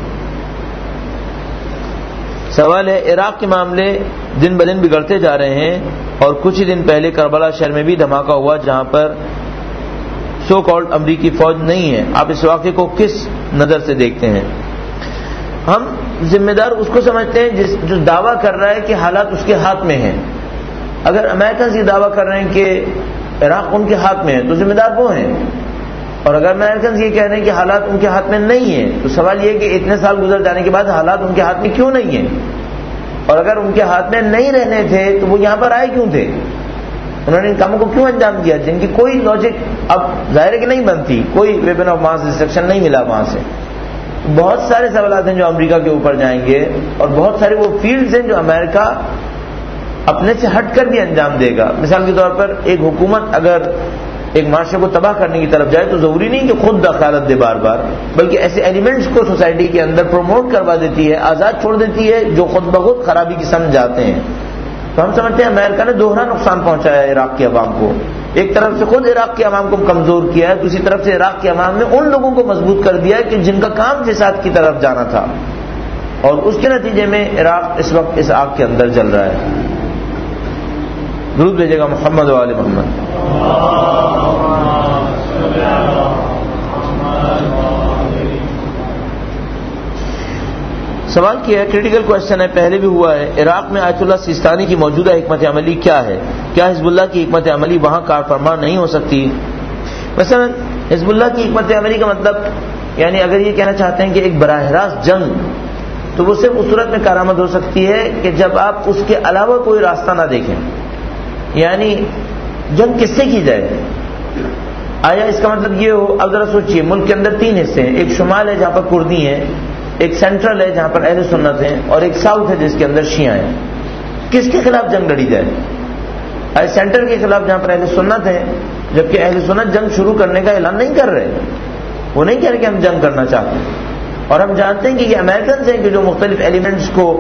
سوال ہے، عراق کے معاملے دن بدن بگڑتے جا رہے ہیں اور کچھ ہی دن پہلے کربلا شہر میں بھی دھماکہ ہوا جہاں پر سو کالڈ امریکی فوج نہیں ہے۔ آپ اس واقعے کو کس نظر سے دیکھتے ہیں؟ ہم ذمہ دار اس کو سمجھتے ہیں جو دعویٰ کر رہا ہے کہ حالات اس کے ہاتھ میں ہیں۔ اگر امریکنز یہ دعویٰ کر رہے ہیں کہ عراق ان کے ہاتھ میں ہے تو ذمہ دار وہ ہیں، اور اگر امریکنز یہ کہہ رہے ہیں کہ حالات ان کے ہاتھ میں نہیں ہیں تو سوال یہ ہے کہ اتنے سال گزر جانے کے بعد حالات ان کے ہاتھ میں کیوں نہیں ہیں؟ اور اگر ان کے ہاتھ میں نہیں رہنے تھے تو وہ یہاں پر آئے کیوں تھے؟ انہوں نے ان کاموں کو کیوں انجام دیا جن کی کوئی لاجک اب ظاہر ہے کہ نہیں بنتی, کوئی ویپن آف ماس ڈسٹرکشن نہیں ملا وہاں سے. بہت سارے سوالات ہیں جو امریکہ کے اوپر جائیں گے, اور بہت سارے وہ فیلڈز ہیں جو امریکہ اپنے سے ہٹ کر بھی انجام دے گا. مثال کے طور پر ایک حکومت اگر ایک معاشرے کو تباہ کرنے کی طرف جائے تو ضروری نہیں کہ خود دخالت دے بار بار, بلکہ ایسے ایلیمنٹس کو سوسائٹی کے اندر پروموٹ کروا دیتی ہے, آزاد چھوڑ دیتی ہے جو خود بخود خرابی کی سمجھ جاتے ہیں. تو ہم سمجھتے ہیں امریکہ نے دوہرا نقصان پہنچایا ہے عراق کے عوام کو. ایک طرف سے خود عراق کے عوام کو کمزور کیا ہے, دوسری طرف سے عراق کے عوام نے ان لوگوں کو مضبوط کر دیا ہے کہ جن کا کام جساد کی طرف جانا تھا, اور اس کے نتیجے میں عراق اس وقت اس آگ کے اندر جل رہا ہے. درود بھیجے گا محمد و آل محمد. سوال کیا ہے, کریٹیکل کوشچن ہے, پہلے بھی ہوا ہے, عراق میں آیت اللہ سیستانی کی موجودہ حکمت عملی کیا ہے؟ کیا حزب اللہ کی حکمت عملی وہاں کار فرما نہیں ہو سکتی؟ مثلا حزب اللہ کی حکمت عملی کا مطلب یعنی اگر یہ کہنا چاہتے ہیں کہ ایک براہ راست جنگ, تو وہ صرف اس صورت میں کارآمد ہو سکتی ہے کہ جب آپ اس کے علاوہ کوئی راستہ نہ دیکھیں. یعنی جنگ کس سے کی جائے؟ آیا اس کا مطلب یہ ہو, اب ذرا سوچئے, ملک کے اندر 3 حصے ہیں, ایک شمال ہے جہاں پر کردی ہیں, ایک سینٹرل ہے جہاں پر اہل سنت ہیں, اور ایک ساؤتھ ہے جس کے اندر شیعہ ہیں. کس کے خلاف جنگ لڑی جائے؟ سینٹر کے خلاف جہاں پر اہل سنت ہیں, جبکہ اہل سنت جنگ شروع کرنے کا اعلان نہیں کر رہے. وہ نہیں کہہ رہے کہ ہم جنگ کرنا چاہتے ہیں, اور ہم جانتے ہیں کہ یہ امریکنز ہیں کہ جو مختلف ایلیمنٹس کو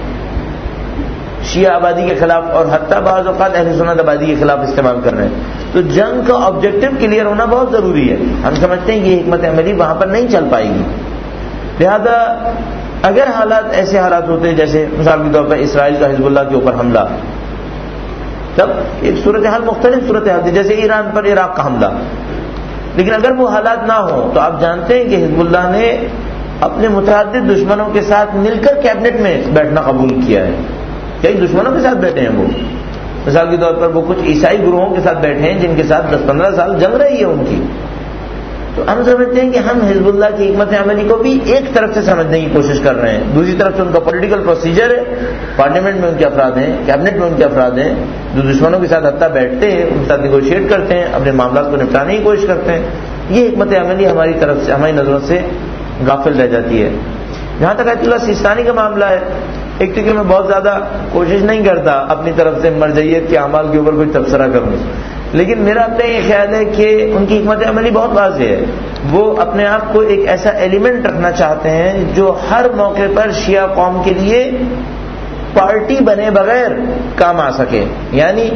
شیعہ آبادی کے خلاف اور حتیٰ بعض اوقات اہل سنت آبادی کے خلاف استعمال کر رہے ہیں. تو جنگ کا آبجیکٹو کلیئر ہونا بہت ضروری ہے. ہم سمجھتے ہیں کہ یہ حکمت عملی وہاں پر نہیں چل پائے گی. لہذا اگر حالات ایسے حالات ہوتے ہیں جیسے مثال کے طور پر اسرائیل کا حزب اللہ کے اوپر حملہ, تب ایک صورتحال مختلف صورتحال تھی, جیسے ایران پر عراق کا حملہ. لیکن اگر وہ حالات نہ ہوں تو آپ جانتے ہیں کہ حزب اللہ نے اپنے متعدد دشمنوں کے ساتھ مل کر کیبنٹ میں بیٹھنا قبول کیا ہے. کئی دشمنوں کے ساتھ بیٹھے ہیں وہ. مثال کے طور پر وہ کچھ عیسائی گروہوں کے ساتھ بیٹھے ہیں جن کے ساتھ 10-15 سال جنگ رہی ہے ان کی. تو ہم سمجھتے ہیں کہ ہم حزب اللہ کی حکمت عملی کو بھی ایک طرف سے سمجھنے کی کوشش کر رہے ہیں, دوسری طرف سے ان کا پولیٹیکل پروسیجر ہے, پارلیمنٹ میں ان کے افراد ہیں, کیبنٹ میں ان کے افراد ہیں جو دشمنوں کے ساتھ حتیٰ بیٹھتے ہیں, ان کے ساتھ نیگوشیٹ کرتے ہیں, اپنے معاملات کو نپٹانے کی کوشش کرتے ہیں. یہ حکمت عملی ہماری طرف سے, ہماری نظروں سے غافل رہ جاتی ہے. جہاں تک آیت اللہ سیستانی کا معاملہ ہے, ایک تو کہ میں بہت زیادہ کوشش نہیں کرتا اپنی طرف سے مرجعیت کے اعمال کے اوپر کوئی تبصرہ کروں, لیکن میرا اپنا یہ خیال ہے کہ ان کی حکمت عملی بہت واضح ہے. وہ اپنے آپ کو ایک ایسا ایلیمنٹ رکھنا چاہتے ہیں جو ہر موقع پر شیعہ قوم کے لیے پارٹی بنے بغیر کام آ سکے. یعنی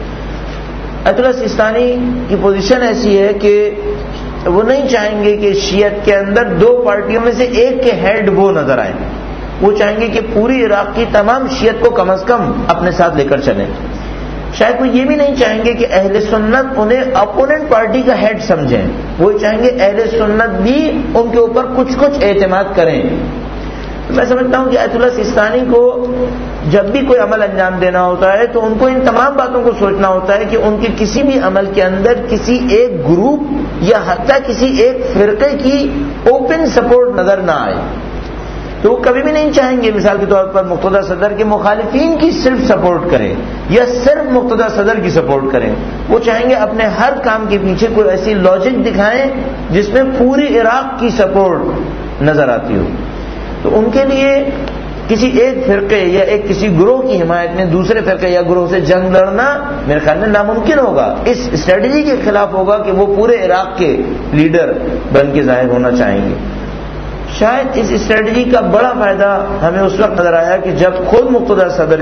آیت اللہ سیستانی کی پوزیشن ایسی ہے کہ وہ نہیں چاہیں گے کہ شیعت کے اندر 2 پارٹیوں میں سے ایک کے ہیڈ وہ نظر آئیں. وہ چاہیں گے کہ پوری عراق کی تمام شیعت کو کم از کم اپنے ساتھ لے کر چلیں. شاید وہ یہ بھی نہیں چاہیں گے کہ اہل سنت انہیں اپوننٹ پارٹی کا ہیڈ سمجھیں. وہ چاہیں گے اہل سنت بھی ان کے اوپر کچھ اعتماد کریں. میں سمجھتا ہوں کہ آیت اللہ سیستانی کو جب بھی کوئی عمل انجام دینا ہوتا ہے تو ان کو ان تمام باتوں کو سوچنا ہوتا ہے کہ ان کے کسی بھی عمل کے اندر کسی ایک گروپ یا حتیٰ کسی ایک فرقے کی اوپن سپورٹ نظر نہ آئے. تو وہ کبھی بھی نہیں چاہیں گے مثال کے طور پر مقتدی صدر کے مخالفین کی صرف سپورٹ کریں یا صرف مقتدی صدر کی سپورٹ کریں. وہ چاہیں گے اپنے ہر کام کے پیچھے کوئی ایسی لاجک دکھائیں جس میں پوری عراق کی سپورٹ نظر آتی ہو. تو ان کے لیے کسی ایک فرقے یا ایک کسی گروہ کی حمایت میں دوسرے فرقے یا گروہ سے جنگ لڑنا میرے خیال میں ناممکن ہوگا. اس اسٹریٹجی کے خلاف ہوگا کہ وہ پورے عراق کے لیڈر بن کے ظاہر ہونا چاہیں گے. شاید اس اسٹریٹجی کا بڑا فائدہ ہمیں اس وقت نظر آیا کہ جب خود مقتدی صدر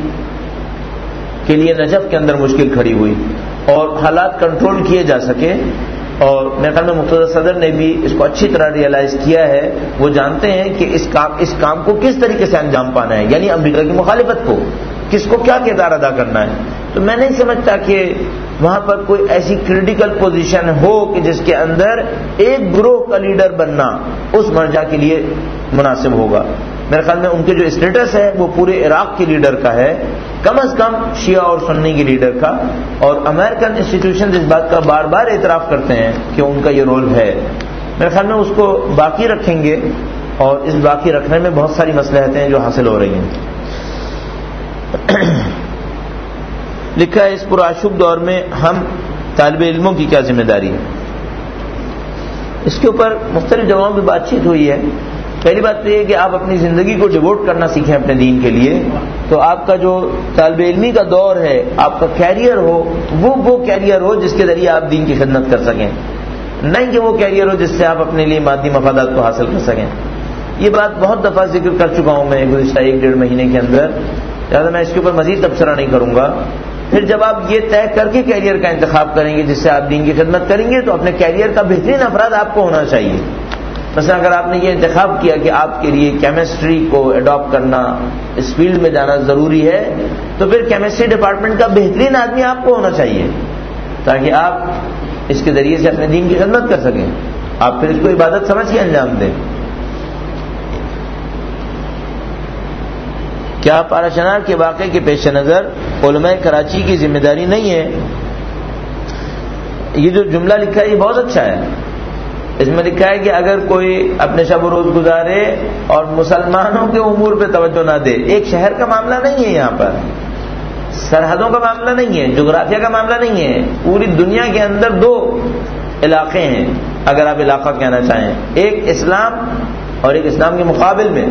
کے لیے نجف کے اندر مشکل کھڑی ہوئی اور حالات کنٹرول کیے جا سکے. اور میرے خیال میں مقتدی صدر نے بھی اس کو اچھی طرح ریئلائز کیا ہے. وہ جانتے ہیں کہ اس کام کو کس طریقے سے انجام پانا ہے, یعنی امریکہ کی مخالفت کو کس کو کیا کردار ادا کرنا ہے. تو میں نہیں سمجھتا کہ وہاں پر کوئی ایسی کریٹیکل پوزیشن ہو کہ جس کے اندر ایک گروہ کا لیڈر بننا اس مرجع کے لیے مناسب ہوگا. میرے خیال میں ان کے جو اسٹیٹس ہے وہ پورے عراق کے لیڈر کا ہے, کم از کم شیعہ اور سنی کے لیڈر کا. اور امریکن انسٹیٹیوشنز اس بات کا بار بار اعتراف کرتے ہیں کہ ان کا یہ رول ہے. میرے خیال میں اس کو باقی رکھیں گے اور اس باقی رکھنے میں بہت ساری مصلحتیں جو حاصل ہو رہی ہیں. لکھا ہے اس پرآشوب دور میں ہم طالب علموں کی کیا ذمہ داری ہے؟ اس کے اوپر مختلف جگہوں پہ بات چیت ہوئی ہے. پہلی بات تو یہ کہ آپ اپنی زندگی کو ڈیووٹ کرنا سیکھیں اپنے دین کے لیے. تو آپ کا جو طالب علمی کا دور ہے، آپ کا کیریئر ہو، وہ کیریئر ہو جس کے ذریعے آپ دین کی خدمت کر سکیں، نہیں کہ وہ کیریئر ہو جس سے آپ اپنے لیے مادی مفادات کو حاصل کر سکیں. یہ بات بہت دفعہ ذکر کر چکا ہوں میں گزشتہ 1-1.5 مہینے کے اندر، لہٰذا میں اس کے اوپر مزید تبصرہ نہیں کروں گا. پھر جب آپ یہ طے کر کے کیریئر کا انتخاب کریں گے جس سے آپ دین کی خدمت کریں گے، تو اپنے کیریئر کا بہترین افراد آپ کو ہونا چاہیے. مثلا اگر آپ نے یہ انتخاب کیا کہ آپ کے لیے کیمسٹری کو اڈاپٹ کرنا، اس فیلڈ میں جانا ضروری ہے، تو پھر کیمسٹری ڈپارٹمنٹ کا بہترین آدمی آپ کو ہونا چاہیے تاکہ آپ اس کے ذریعے سے اپنے دین کی خدمت کر سکیں. آپ پھر اس کو عبادت سمجھ کے انجام دیں. کیا پارا شنار کے واقعے کے پیش نظر علماء کراچی کی ذمہ داری نہیں ہے؟ یہ جو جملہ لکھا ہے یہ بہت اچھا ہے. اس میں لکھا ہے کہ اگر کوئی اپنے شب و روز گزارے اور مسلمانوں کے امور پہ توجہ نہ دے. ایک شہر کا معاملہ نہیں ہے، یہاں پر سرحدوں کا معاملہ نہیں ہے، جغرافیہ کا معاملہ نہیں ہے. پوری دنیا کے اندر 2 علاقے ہیں اگر آپ علاقہ کہنا چاہیں، ایک اسلام اور ایک اسلام کے مقابل میں.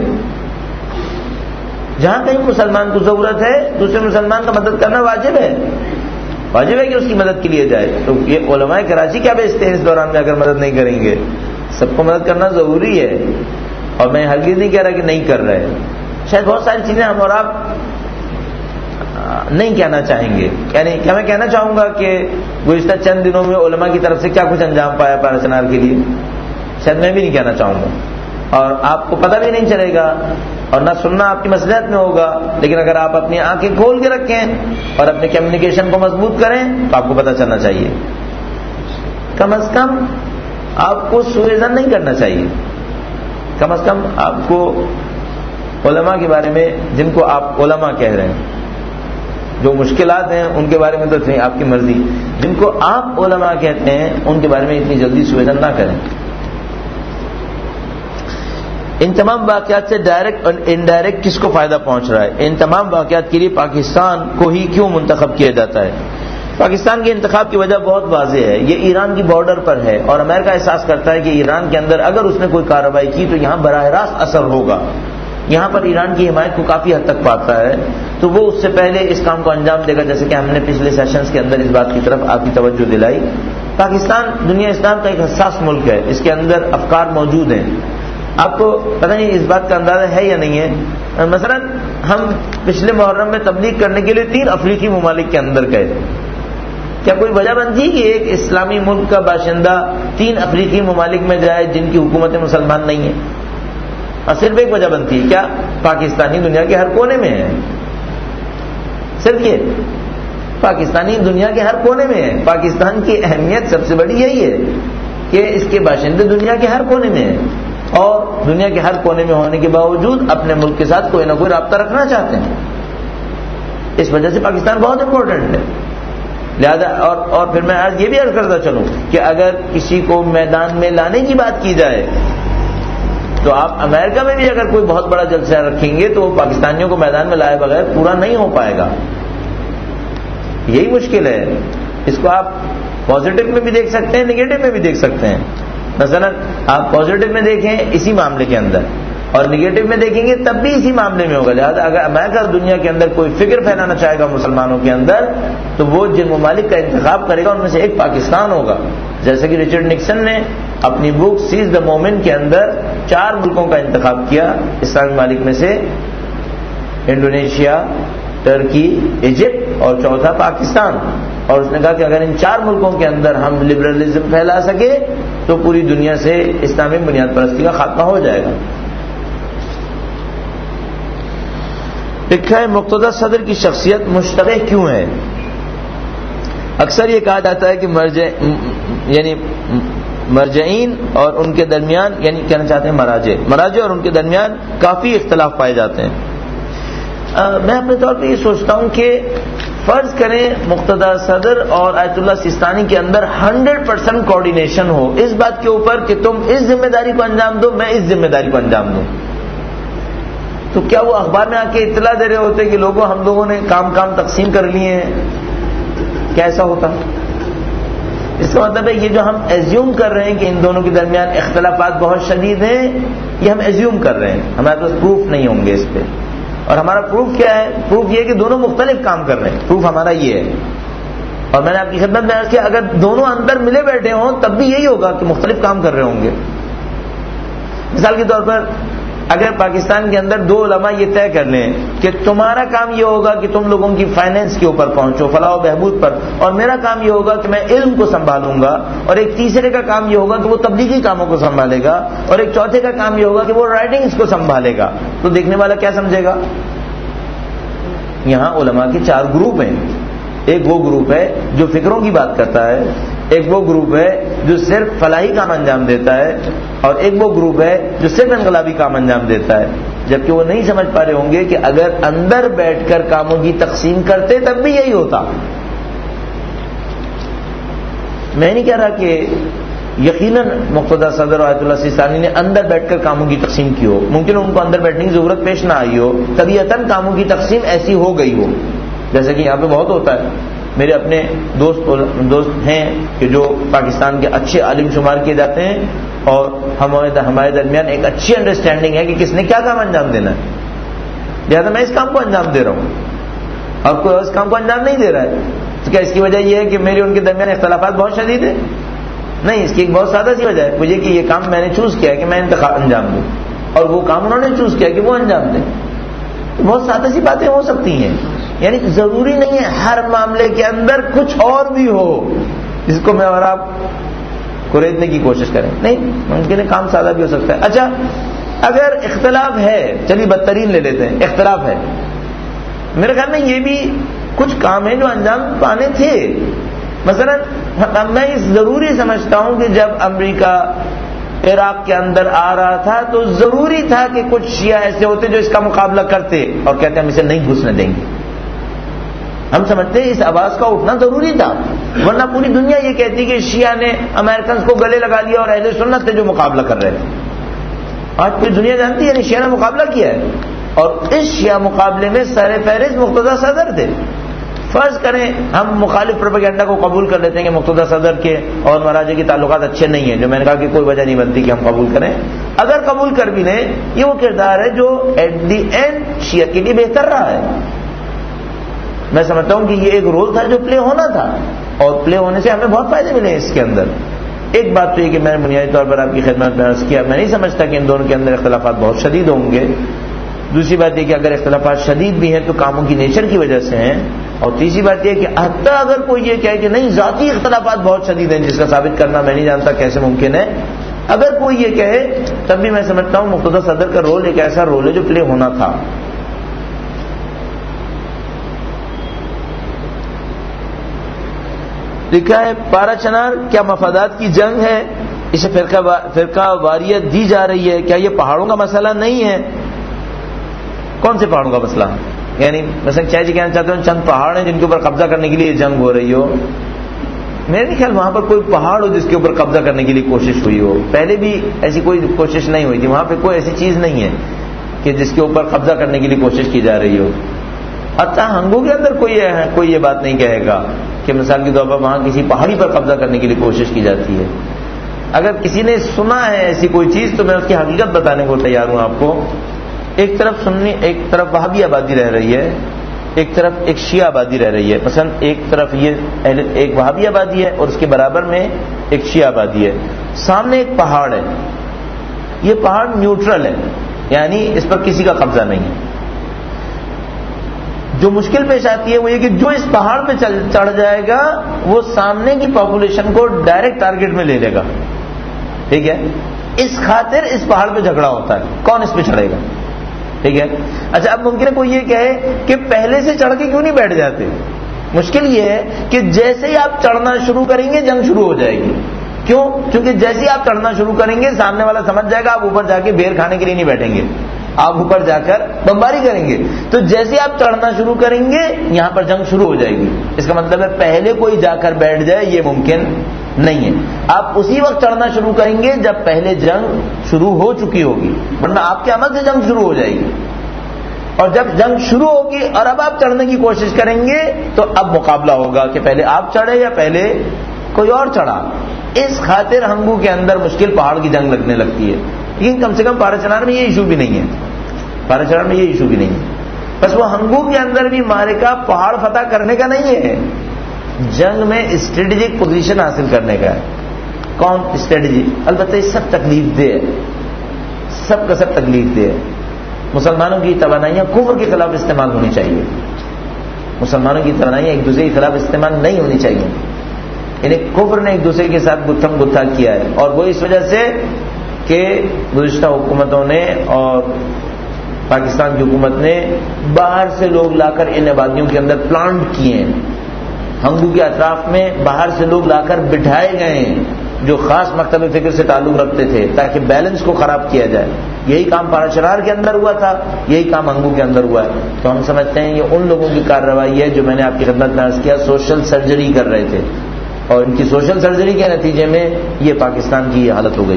جہاں کہیں مسلمان کو ضرورت ہے دوسرے مسلمان کا مدد کرنا واجب ہے کہ اس کی مدد کے لیے جائے. تو یہ علماء کراچی کیا بیچتے ہیں اس دوران میں اگر مدد نہیں کریں گے؟ سب کو مدد کرنا ضروری ہے، اور میں ہرگز نہیں کہہ رہا کہ نہیں کر رہے. شاید بہت ساری چیزیں ہم اور آپ نہیں کہنا چاہیں گے. یعنی کیا میں کہنا چاہوں گا کہ گزشتہ چند دنوں میں علماء کی طرف سے کیا کچھ انجام پایا پارا چنار کے لیے؟ شاید میں بھی نہیں کہنا چاہوں گا، اور آپ کو پتہ بھی نہیں چلے گا اور نہ سننا آپ کی مصلحت میں ہوگا. لیکن اگر آپ اپنی آنکھیں کھول کے رکھیں اور اپنے کمیونیکیشن کو مضبوط کریں تو آپ کو پتہ چلنا چاہیے. کم از کم آپ کو سوء ظن نہیں کرنا چاہیے. کم از کم آپ کو علماء کے بارے میں، جن کو آپ علماء کہہ رہے ہیں، جو مشکلات ہیں ان کے بارے میں تو آپ کی مرضی، جن کو آپ علماء کہتے ہیں ان کے بارے میں اتنی جلدی سوء ظن نہ کریں. ان تمام واقعات سے ڈائریکٹ اور انڈائریکٹ کس کو فائدہ پہنچ رہا ہے؟ ان تمام واقعات کے لیے پاکستان کو ہی کیوں منتخب کیا جاتا ہے؟ پاکستان کے انتخاب کی وجہ بہت واضح ہے. یہ ایران کی بارڈر پر ہے اور امریکہ احساس کرتا ہے کہ ایران کے اندر اگر اس نے کوئی کارروائی کی تو یہاں براہ راست اثر ہوگا. یہاں پر ایران کی حمایت کو کافی حد تک پاتا ہے، تو وہ اس سے پہلے اس کام کو انجام دے گا. جیسے کہ ہم نے پچھلے سیشنز کے اندر اس بات کی طرف آپ کی توجہ دلائی. پاکستان دنیا اسلام کا ایک حساس ملک ہے، اس کے اندر افکار موجود ہیں. آپ کو پتہ نہیں اس بات کا اندازہ ہے یا نہیں ہے. مثلا ہم پچھلے محرم میں تبلیغ کرنے کے لیے 3 افریقی ممالک کے اندر گئے. کیا کوئی وجہ بنتی کہ ایک اسلامی ملک کا باشندہ 3 افریقی ممالک میں جائے جن کی حکومتیں مسلمان نہیں ہیں؟ اور صرف ایک وجہ بنتی ہے، کیا پاکستانی دنیا کے ہر کونے میں ہے. صرف یہ پاکستانی دنیا کے ہر کونے میں ہے. پاکستان کی اہمیت سب سے بڑی یہی ہے کہ اس کے باشندے دنیا کے ہر کونے میں ہیں، اور دنیا کے ہر کونے میں ہونے کے باوجود اپنے ملک کے ساتھ کوئی نہ کوئی رابطہ رکھنا چاہتے ہیں. اس وجہ سے پاکستان بہت امپورٹنٹ ہے. لہذا اور پھر میں آج یہ بھی عرض کرتا چلوں کہ اگر کسی کو میدان میں لانے کی بات کی جائے تو آپ امریکہ میں بھی اگر کوئی بہت بڑا جلسہ رکھیں گے تو وہ پاکستانیوں کو میدان میں لائے بغیر پورا نہیں ہو پائے گا. یہی مشکل ہے. اس کو آپ پازیٹو میں بھی دیکھ سکتے ہیں، نگیٹو میں بھی دیکھ سکتے ہیں. مثلا آپ پازیٹو میں دیکھیں اسی معاملے کے اندر، اور نگیٹو میں دیکھیں گے تب بھی اسی معاملے میں ہوگا. لہٰذا اگر امریکہ دنیا کے اندر کوئی فکر پھیلانا چاہے گا مسلمانوں کے اندر تو وہ جن ممالک کا انتخاب کرے گا ان میں سے ایک پاکستان ہوگا. جیسے کہ رچرڈ نکسن نے اپنی بک سیز دا مومنٹ کے اندر 4 ملکوں کا انتخاب کیا اسلامی ممالک میں سے، انڈونیشیا، ترکی، ایجپٹ اور چوتھا پاکستان. اور اس نے کہا کہ اگر ان 4 ملکوں کے اندر ہم لبرلزم پھیلا سکے تو پوری دنیا سے اسلامی بنیاد پرستی کا خاتمہ ہو جائے گا. لکھا ہے مقتدی صدر کی شخصیت مشتبہ کیوں ہے؟ اکثر یہ کہا جاتا ہے کہ مرجعین اور ان کے درمیان، یعنی کہنا چاہتے ہیں مراجع اور ان کے درمیان کافی اختلاف پائے جاتے ہیں. میں اپنے طور پہ یہ سوچتا ہوں کہ فرض کریں مقتدی صدر اور آیت اللہ سیستانی کے اندر 100% کوآرڈینیشن ہو اس بات کے اوپر کہ تم اس ذمہ داری کو انجام دو، میں اس ذمہ داری کو انجام دوں، تو کیا وہ اخبار میں آ کے اطلاع دے رہے ہوتے کہ لوگوں ہم لوگوں نے کام تقسیم کر لیے ہیں کیا ایسا ہوتا؟ اس کا مطلب ہے یہ جو ہم ایزیوم کر رہے ہیں کہ ان دونوں کے درمیان اختلافات بہت شدید ہیں، یہ ہم ایزیوم کر رہے ہیں، ہمارے پاس پروف نہیں ہوں گے اس پہ. اور ہمارا پروف کیا ہے؟ پروف یہ ہے کہ دونوں مختلف کام کر رہے ہیں. پروف ہمارا یہ ہے. اور میں نے آپ کی خدمت میں عرض کیا اگر دونوں اندر ملے بیٹھے ہوں تب بھی یہی ہوگا کہ مختلف کام کر رہے ہوں گے. مثال کے طور پر اگر پاکستان کے اندر دو علماء یہ طے کر لیں کہ تمہارا کام یہ ہوگا کہ تم لوگوں کی فائنینس کے اوپر پہنچو، فلاح و بہبود پر، اور میرا کام یہ ہوگا کہ میں علم کو سنبھالوں گا، اور ایک تیسرے کا کام یہ ہوگا کہ وہ تبلیغی کاموں کو سنبھالے گا، اور ایک چوتھے کا کام یہ ہوگا کہ وہ رائٹنگز کو سنبھالے گا، تو دیکھنے والا کیا سمجھے گا؟ یہاں علماء کے 4 گروپ ہیں. ایک وہ گروپ ہے جو فکروں کی بات کرتا ہے، ایک وہ گروپ ہے جو صرف فلاحی کام انجام دیتا ہے، اور ایک وہ گروپ ہے جو صرف انقلابی کام انجام دیتا ہے. جبکہ وہ نہیں سمجھ پا رہے ہوں گے کہ اگر اندر بیٹھ کر کاموں کی تقسیم کرتے تب بھی یہی ہوتا. میں نہیں کہہ رہا کہ یقیناً مقتدی صدر آیت اللہ سیستانی نے اندر بیٹھ کر کاموں کی تقسیم کی ہو، ممکن ان کو اندر بیٹھنے کی ضرورت پیش نہ آئی ہو، طبیعتاً کاموں کی تقسیم ایسی ہو گئی ہو، جیسے کہ یہاں پہ بہت ہوتا ہے. میرے اپنے دوست ہیں کہ جو پاکستان کے اچھے عالم شمار کیے جاتے ہیں، اور ہمارے درمیان ایک اچھی انڈرسٹینڈنگ ہے کہ کس نے کیا کام انجام دینا ہے، لہٰذا میں اس کام کو انجام دے رہا ہوں اور کوئی اس کام کو انجام نہیں دے رہا ہے. تو کیا اس کی وجہ یہ ہے کہ میری ان کے درمیان اختلافات بہت شدید ہیں؟ نہیں، اس کی ایک بہت سادہ سی وجہ ہے، مجھے کہ یہ کام میں نے چوز کیا ہے کہ میں انجام دوں، اور وہ کام انہوں نے چوز کیا کہ وہ انجام دیں. بہت سادہ سی باتیں ہو سکتی ہیں. یعنی ضروری نہیں ہے ہر معاملے کے اندر کچھ اور بھی ہو جس کو میں اور آپ کریدنے کی کوشش کریں. نہیں، ممکن ہے کام سادہ بھی ہو سکتا ہے. اچھا، اگر اختلاف ہے، چلیے بدترین لے لیتے ہیں، اختلاف ہے، میرے خیال میں یہ بھی کچھ کام ہیں جو انجام پانے تھے. مثلا میں ضروری سمجھتا ہوں کہ جب امریکہ عراق کے اندر آ رہا تھا تو ضروری تھا کہ کچھ شیعہ ایسے ہوتے جو اس کا مقابلہ کرتے اور کہتے ہم اسے نہیں گھسنے دیں گے. ہم سمجھتے ہیں اس آواز کا اٹھنا ضروری تھا، ورنہ پوری دنیا یہ کہتی کہ شیعہ نے امریکنز کو گلے لگا لیا اور اہل سنت تھے جو مقابلہ کر رہے تھے. آج پوری دنیا جانتی ہے شیعہ نے مقابلہ کیا ہے، اور اس شیعہ مقابلے میں سر فہرست مقتدی صدر تھے. فرض کریں ہم مخالف پروپیگنڈا کو قبول کر لیتے ہیں کہ مقتدی صدر کے اور مراجع کے تعلقات اچھے نہیں ہیں، جو میں نے کہا کہ کوئی وجہ نہیں بنتی کہ ہم قبول کریں. اگر قبول کر بھی لیں، یہ وہ کردار ہے جو ایٹ دی اینڈ شیعہ کے لیے بہتر رہا ہے. میں سمجھتا ہوں کہ یہ ایک رول تھا جو پلے ہونا تھا، اور پلے ہونے سے ہمیں بہت فائدے ملے ہیں اس کے اندر. ایک بات تو یہ کہ میں نے بنیادی طور پر آپ کی خدمت میں عرض کیا، میں نہیں سمجھتا کہ ان دونوں کے اندر اختلافات بہت شدید ہوں گے. دوسری بات یہ کہ اگر اختلافات شدید بھی ہیں تو کاموں کی نیچر کی وجہ سے ہیں. اور تیسری بات یہ کہ حتیٰ اگر کوئی یہ کہے کہ نہیں ذاتی اختلافات بہت شدید ہیں، جس کا ثابت کرنا میں نہیں جانتا کیسے ممکن ہے، اگر کوئی یہ کہے تب بھی میں سمجھتا ہوں مقتدی صدر کا رول ایک ایسا رول ہے جو پلے ہونا تھا. لکھا ہے پارا چنار، کیا مفادات کی جنگ ہے؟ اسے فرقہ واریت دی جا رہی ہے، کیا یہ پہاڑوں کا مسئلہ نہیں ہے؟ کون سے پہاڑوں کا مسئلہ؟ یعنی مثلا چاہے جی کہنا چاہتے ہیں چند پہاڑ ہیں جن کے اوپر قبضہ کرنے کے لیے یہ جنگ ہو رہی ہو. میرے نہیں خیال وہاں پر کوئی پہاڑ ہو جس کے اوپر قبضہ کرنے کے لیے کوشش ہوئی ہو. پہلے بھی ایسی کوئی کوشش نہیں ہوئی تھی، وہاں پہ کوئی ایسی چیز نہیں ہے کہ جس کے اوپر قبضہ کرنے کے لیے کوشش کی جا رہی ہو. حتیٰ ہنگو کے اندر کوئی یہ بات نہیں کہے گا کہ مثال کے طور پر وہاں کسی پہاڑی پر قبضہ کرنے کے لیے کوشش کی جاتی ہے. اگر کسی نے سنا ہے ایسی کوئی چیز تو میں اس کی حقیقت بتانے کو تیار ہوں آپ کو. ایک طرف سنی، ایک طرف وہابی آبادی رہ رہی ہے، ایک طرف ایک شیعہ آبادی رہ رہی ہے. مثلا ایک طرف یہ ایک وہابی آبادی ہے اور اس کے برابر میں ایک شیعہ آبادی ہے. سامنے ایک پہاڑ ہے، یہ پہاڑ نیوٹرل ہے، یعنی اس پر کسی کا قبضہ نہیں ہے. جو مشکل پیش آتی ہے وہ یہ کہ جو اس پہاڑ پہ چڑھ جائے گا وہ سامنے کی پاپولیشن کو ڈائریکٹ ٹارگٹ میں لے لے گا. ٹھیک ہے، اس خاطر اس پہاڑ پہ جھگڑا ہوتا ہے کون اس پہ چڑھے گا. ٹھیک ہے. اچھا، اب ممکن ہے کوئی یہ کہے کہ پہلے سے چڑھ کے کیوں نہیں بیٹھ جاتے. مشکل یہ ہے کہ جیسے ہی آپ چڑھنا شروع کریں گے جنگ شروع ہو جائے گی. کیوں؟ کیونکہ جیسے ہی آپ چڑھنا شروع کریں گے سامنے والا سمجھ جائے گا آپ اوپر جا کے بیر کھانے کے لیے نہیں بیٹھیں گے، آپ اوپر جا کر بمباری کریں گے. تو جیسے آپ چڑھنا شروع کریں گے یہاں پر جنگ شروع ہو جائے گی. اس کا مطلب ہے پہلے کوئی جا کر بیٹھ جائے یہ ممکن نہیں ہے. آپ اسی وقت چڑھنا شروع کریں گے جب پہلے جنگ شروع ہو چکی ہوگی، ورنہ آپ کے عمل سے جنگ شروع ہو جائے گی. اور جب جنگ شروع ہوگی اور اب آپ چڑھنے کی کوشش کریں گے تو اب مقابلہ ہوگا کہ پہلے آپ چڑھے یا پہلے کوئی اور چڑھا. اس خاطر ہنگو کے اندر مشکل پہاڑ کی جنگ لگنے لگتی ہے. لیکن کم سے کم پارا چنار میں یہ ایشو بھی نہیں ہے, پارا چنار میں یہ ایشو بھی نہیں ہے. بس وہ ہنگو کے اندر بھی معرکہ پہاڑ فتح کرنے کا نہیں ہے, جنگ میں اسٹریٹجک پوزیشن حاصل کرنے کا ہے. کون اسٹریٹجی؟ البتہ یہ سب تکلیف دہ ہے, سب کا سب تکلیف دہ ہے. مسلمانوں کی توانائیاں کفر کے خلاف استعمال ہونی چاہیے, مسلمانوں کی توانائیاں ایک دوسرے کے خلاف استعمال نہیں ہونی چاہیے. یعنی کفر نے ایک دوسرے کے ساتھ گتھم گتھا کیا ہے, اور وہ اس وجہ سے کہ گزشتہ حکومتوں نے اور پاکستان کی حکومت نے باہر سے لوگ لا کر ان آبادیوں کے اندر پلانٹ کیے ہیں. ہنگو کے اطراف میں باہر سے لوگ لا کر بٹھائے گئے ہیں جو خاص مکتب فکر سے تعلق رکھتے تھے تاکہ بیلنس کو خراب کیا جائے. یہی کام پاراشرار کے اندر ہوا تھا, یہی کام ہنگو کے اندر ہوا ہے. تو ہم سمجھتے ہیں یہ ان لوگوں کی کارروائی ہے جو میں نے آپ کی خدمت میں عرض کیا سوشل سرجری کر رہے تھے, اور ان کی سوشل سرجری کے نتیجے میں یہ پاکستان کی یہ حالت ہو گئی.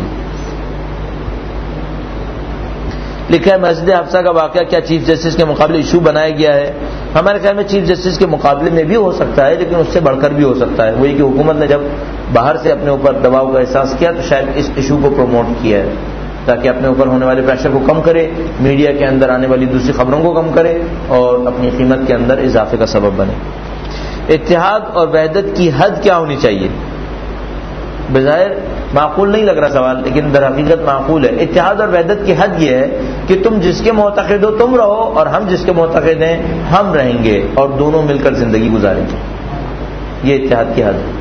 لکھا ہے مسجد حفصہ کا واقعہ کیا چیف جسٹس کے مقابلے ایشو بنایا گیا ہے؟ ہمارے خیال میں چیف جسٹس کے مقابلے میں بھی ہو سکتا ہے, لیکن اس سے بڑھ کر بھی ہو سکتا ہے. وہی کہ حکومت نے جب باہر سے اپنے اوپر دباؤ کا احساس کیا تو شاید اس ایشو کو پروموٹ کیا ہے تاکہ اپنے اوپر ہونے والے پریشر کو کم کرے, میڈیا کے اندر آنے والی دوسری خبروں کو کم کرے اور اپنی قیمت کے اندر اضافے کا سبب بنے. اتحاد اور وحدت کی حد کیا ہونی چاہیے؟ بظاہر معقول نہیں لگ رہا سوال, لیکن در حقیقت معقول ہے. اتحاد اور وحدت کی حد یہ ہے کہ تم جس کے معتقد ہو تم رہو اور ہم جس کے معتقد ہیں ہم رہیں گے اور دونوں مل کر زندگی گزاریں گے. یہ اتحاد کی حد ہے.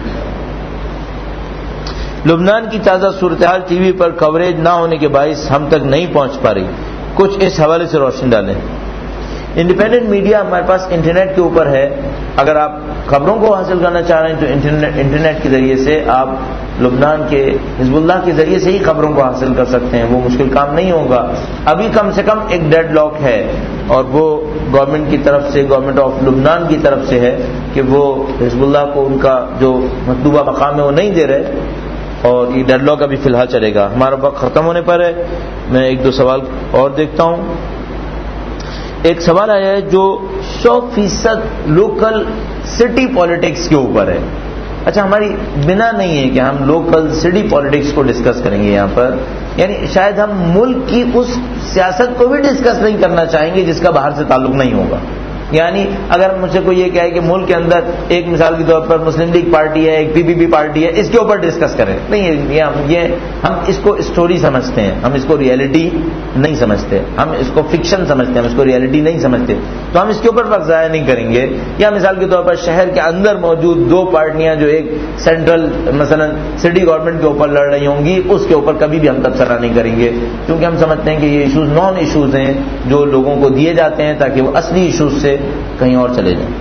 لبنان کی تازہ صورتحال ٹی وی پر کوریج نہ ہونے کے باعث ہم تک نہیں پہنچ پا رہی, کچھ اس حوالے سے روشنی ڈالیں. انڈیپینڈنٹ میڈیا ہمارے پاس انٹرنیٹ کے اوپر ہے. اگر آپ خبروں کو حاصل کرنا چاہ رہے ہیں تو انٹرنیٹ کے ذریعے سے آپ لبنان کے حزب اللہ کے ذریعے سے ہی خبروں کو حاصل کر سکتے ہیں. وہ مشکل کام نہیں ہوگا. ابھی کم سے کم ایک ڈیڈ لاک ہے اور وہ گورنمنٹ کی طرف سے, گورنمنٹ آف لبنان کی طرف سے ہے کہ وہ حزب اللہ کو ان کا جو مطلوبہ مقام ہے وہ نہیں دے رہے, اور یہ ڈیڈ لاک ابھی فی الحال چلے گا. ہمارا وقت ختم ہونے پر ہے. میں ایک دو سوال اور دیکھتا ہوں. ایک سوال آیا ہے جو 100% لوکل سٹی پالیٹکس کے اوپر ہے. اچھا, ہماری بنا نہیں ہے کہ ہم لوکل سٹی پالیٹکس کو ڈسکس کریں گے یہاں پر. یعنی شاید ہم ملک کی اس سیاست کو بھی ڈسکس نہیں کرنا چاہیں گے جس کا باہر سے تعلق نہیں ہوگا. یعنی اگر مجھ سے کوئی یہ کہے کہ ملک کے اندر ایک مثال کے طور پر مسلم لیگ پارٹی ہے, ایک پی پی پی پارٹی ہے, اس کے اوپر ڈسکس کریں, نہیں, یہ ہم اس کو اسٹوری سمجھتے ہیں, ہم اس کو ریئلٹی نہیں سمجھتے, ہم اس کو فکشن سمجھتے ہیں, ہم اس کو ریئلٹی نہیں سمجھتے. تو ہم اس کے اوپر وقت ضائع نہیں کریں گے. یا مثال کے طور پر شہر کے اندر موجود دو پارٹیاں جو ایک سینٹرل مثلا سٹی گورنمنٹ کے اوپر لڑ رہی ہوں گی, اس کے اوپر کبھی بھی ہم تبصرہ نہیں کریں گے, کیونکہ ہم سمجھتے ہیں کہ یہ ایشوز نان ایشوز ہیں جو لوگوں کو دیے جاتے ہیں تاکہ وہ اصلی ایشوز سے کہیں اور چلے جائیں.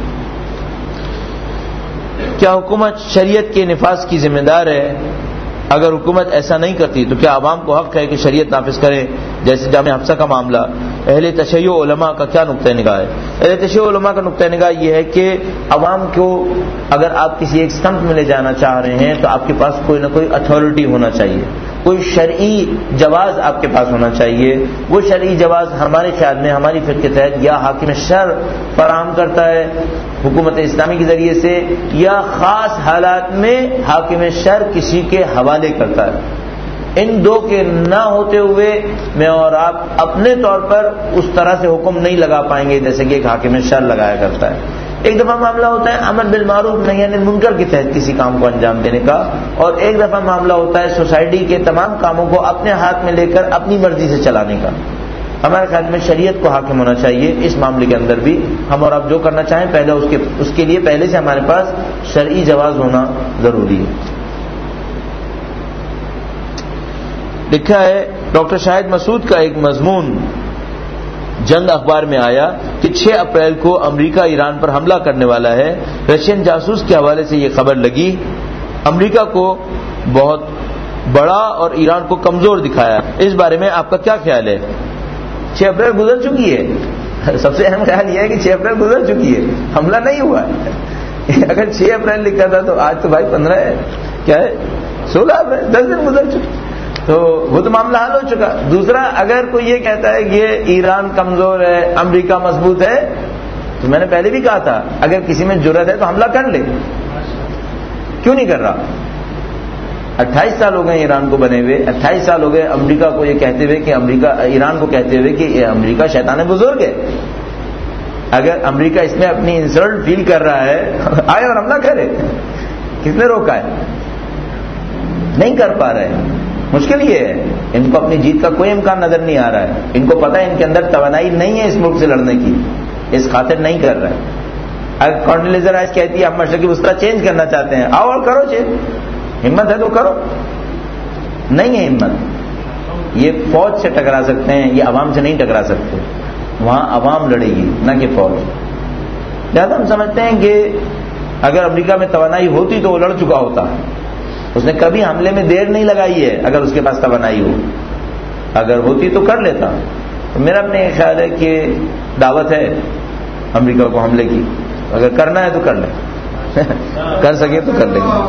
کیا حکومت شریعت کے نفاذ کی ذمہ دار ہے؟ اگر حکومت ایسا نہیں کرتی تو کیا عوام کو حق ہے کہ شریعت نافذ کرے؟ جیسے جامع حفصہ کا معاملہ. اہل تشیع علماء کا کیا نقطہ نگاہ ہے؟ اہل تشیع علماء کا نقطہ نگاہ یہ ہے کہ عوام کو اگر آپ کسی ایک سمت میں لے جانا چاہ رہے ہیں تو آپ کے پاس کوئی نہ کوئی اتھارٹی ہونا چاہیے, کوئی شرعی جواز آپ کے پاس ہونا چاہیے. وہ شرعی جواز ہمارے خیال میں ہماری فقہ کے تحت یا حاکم شرع فراہم کرتا ہے حکومت اسلامی کے ذریعے سے, یا خاص حالات میں حاکم شرع کسی کے حوالے کرتا ہے. ان دو کے نہ ہوتے ہوئے میں اور آپ اپنے طور پر اس طرح سے حکم نہیں لگا پائیں گے جیسے کہ ایک حاکم شرع لگایا کرتا ہے. ایک دفعہ معاملہ ہوتا ہے امر بالمعروف نہی عن المنکر کے تحت کسی کام کو انجام دینے کا, اور ایک دفعہ معاملہ ہوتا ہے سوسائٹی کے تمام کاموں کو اپنے ہاتھ میں لے کر اپنی مرضی سے چلانے کا. ہمارے خیال میں شریعت کو حاکم ہونا چاہیے اس معاملے کے اندر بھی. ہم اور آپ جو کرنا چاہیں پہلے اس کے لیے پہلے سے ہمارے پاس شرعی جواز ہونا ضروری ہے. لکھا ہے ڈاکٹر شاہد مسعود کا ایک مضمون جنگ اخبار میں آیا کہ 6 اپریل کو امریکہ ایران پر حملہ کرنے والا ہے. رشین جاسوس کے حوالے سے یہ خبر لگی. امریکہ کو بہت بڑا اور ایران کو کمزور دکھایا. اس بارے میں آپ کا کیا خیال ہے؟ 6 اپریل گزر چکی ہے. سب سے اہم خیال یہ ہے کہ 6 اپریل گزر چکی ہے, حملہ نہیں ہوا ہے. اگر 6 اپریل لکھا تھا تو آج تو بھائی 15 ہے, کیا ہے 16 اپریل, 10 دن گزر چکے. تو وہ تو معاملہ حل ہو چکا. دوسرا، اگر کوئی یہ کہتا ہے کہ ایران کمزور ہے، امریکہ مضبوط ہے، تو میں نے پہلے بھی کہا تھا اگر کسی میں جرأت ہے تو حملہ کر لے. کیوں نہیں کر رہا؟ 28 سال ہو گئے ایران کو بنے ہوئے، 28 سال ہو گئے امریکہ کو یہ کہتے ہوئے کہ ایران کو کہتے ہوئے کہ امریکہ شیطان بزرگ ہے. اگر امریکہ اس میں اپنی انسلٹ فیل کر رہا ہے آئے اور حملہ کرے. کس نے روکا ہے؟ نہیں کر پا رہے. مشکل یہ ہے، ان کو اپنی جیت کا کوئی امکان نظر نہیں آ رہا ہے. ان کو پتہ ہے ان کے اندر توانائی نہیں ہے اس ملک سے لڑنے کی، اس خاطر نہیں کر رہے. اگر کانڈولیزا رائس کہتی ہے ہم مشرقی وسطیٰ چینج کرنا چاہتے ہیں، آؤ اور کرو چینج. ہمت ہے تو کرو. نہیں ہے ہمت. یہ فوج سے ٹکرا سکتے ہیں، یہ عوام سے نہیں ٹکرا سکتے. وہاں عوام لڑے گی نہ کہ فوج. لہٰذا ہم سمجھتے ہیں کہ اگر امریکہ میں توانائی ہوتی تو وہ لڑ چکا ہوتا. اس نے کبھی حملے میں دیر نہیں لگائی ہے. اگر اس کے پاس توانائی ہو، اگر ہوتی تو کر لیتا. تو میرا اپنے خیال ہے کہ دعوت ہے امریکہ کو حملے کی. اگر کرنا ہے تو کر لیں، کر سکے تو کر لیں گے.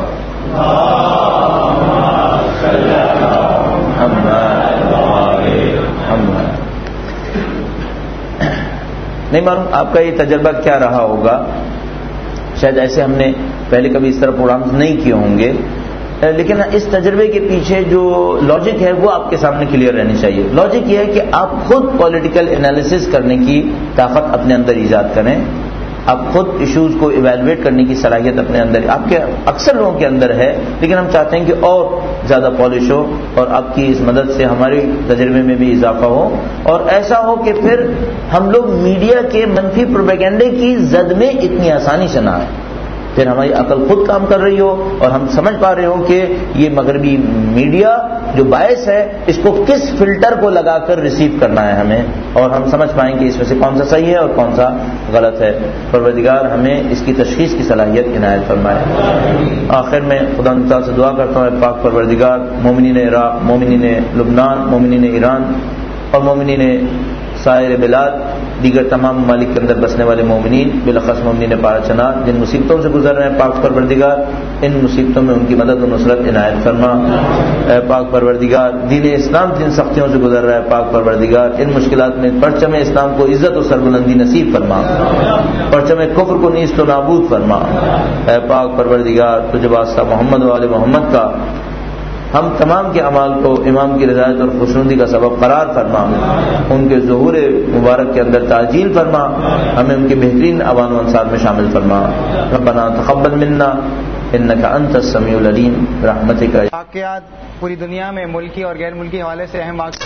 نہیں معلوم آپ کا یہ تجربہ کیا رہا ہوگا. شاید ایسے ہم نے پہلے کبھی اس طرح پروگرامز نہیں کیے ہوں گے، لیکن اس تجربے کے پیچھے جو لاجک ہے وہ آپ کے سامنے کلیئر رہنی چاہیے. لاجک یہ ہے کہ آپ خود پولیٹیکل انالیسس کرنے کی طاقت اپنے اندر ایجاد کریں. آپ خود ایشوز کو ایویلویٹ کرنے کی صلاحیت اپنے اندر آپ کے اکثر لوگوں کے اندر ہے، لیکن ہم چاہتے ہیں کہ اور زیادہ پالش ہو اور آپ کی اس مدد سے ہمارے تجربے میں بھی اضافہ ہو، اور ایسا ہو کہ پھر ہم لوگ میڈیا کے منفی پروپیگنڈے کی زد میں اتنی آسانی سے نہ آئیں. پھر ہماری عقل خود کام کر رہی ہو اور ہم سمجھ پا رہے ہوں کہ یہ مغربی میڈیا جو باعث ہے اس کو کس فلٹر کو لگا کر ریسیو کرنا ہے ہمیں، اور ہم سمجھ پائیں کہ اس میں سے کون سا صحیح ہے اور کون سا غلط ہے. پروردگار ہمیں اس کی تشخیص کی صلاحیت عنایت فرمائے. آخر میں خدا تعالیٰ سے دعا کرتا ہوں پاک پروردگار مومنین عراق، مومنین لبنان، مومنین ایران اور مومنین سائر بلاد، دیگر تمام ممالک کے اندر بسنے والے مومنین، بالاخص مومنین پارا چنار جن مصیبتوں سے گزر رہے ہیں، پاک پروردگار ان مصیبتوں میں ان کی مدد و نصرت عنایت فرما. اے پاک پروردگار دین اسلام جن سختیوں سے گزر رہا ہے، پاک پروردگار ان مشکلات میں پرچم اسلام کو عزت و سربلندی نصیب فرما، پرچم کفر کو نیست و نابود فرما. اے پاک پروردگار تجھے واسطہ محمد و آل محمد کا ہم تمام کے اعمال کو امام کی رضایت اور خوشنودی کا سبب قرار فرما. ان کے ظہور مبارک کے اندر تعجیل فرما، ہمیں ان کے بہترین اوان و انصار میں شامل فرما. ربنا تقبل منا انک انت السمیع العلیم برحمتک. واقعات پوری دنیا میں ملکی اور غیر ملکی حوالے سے اہم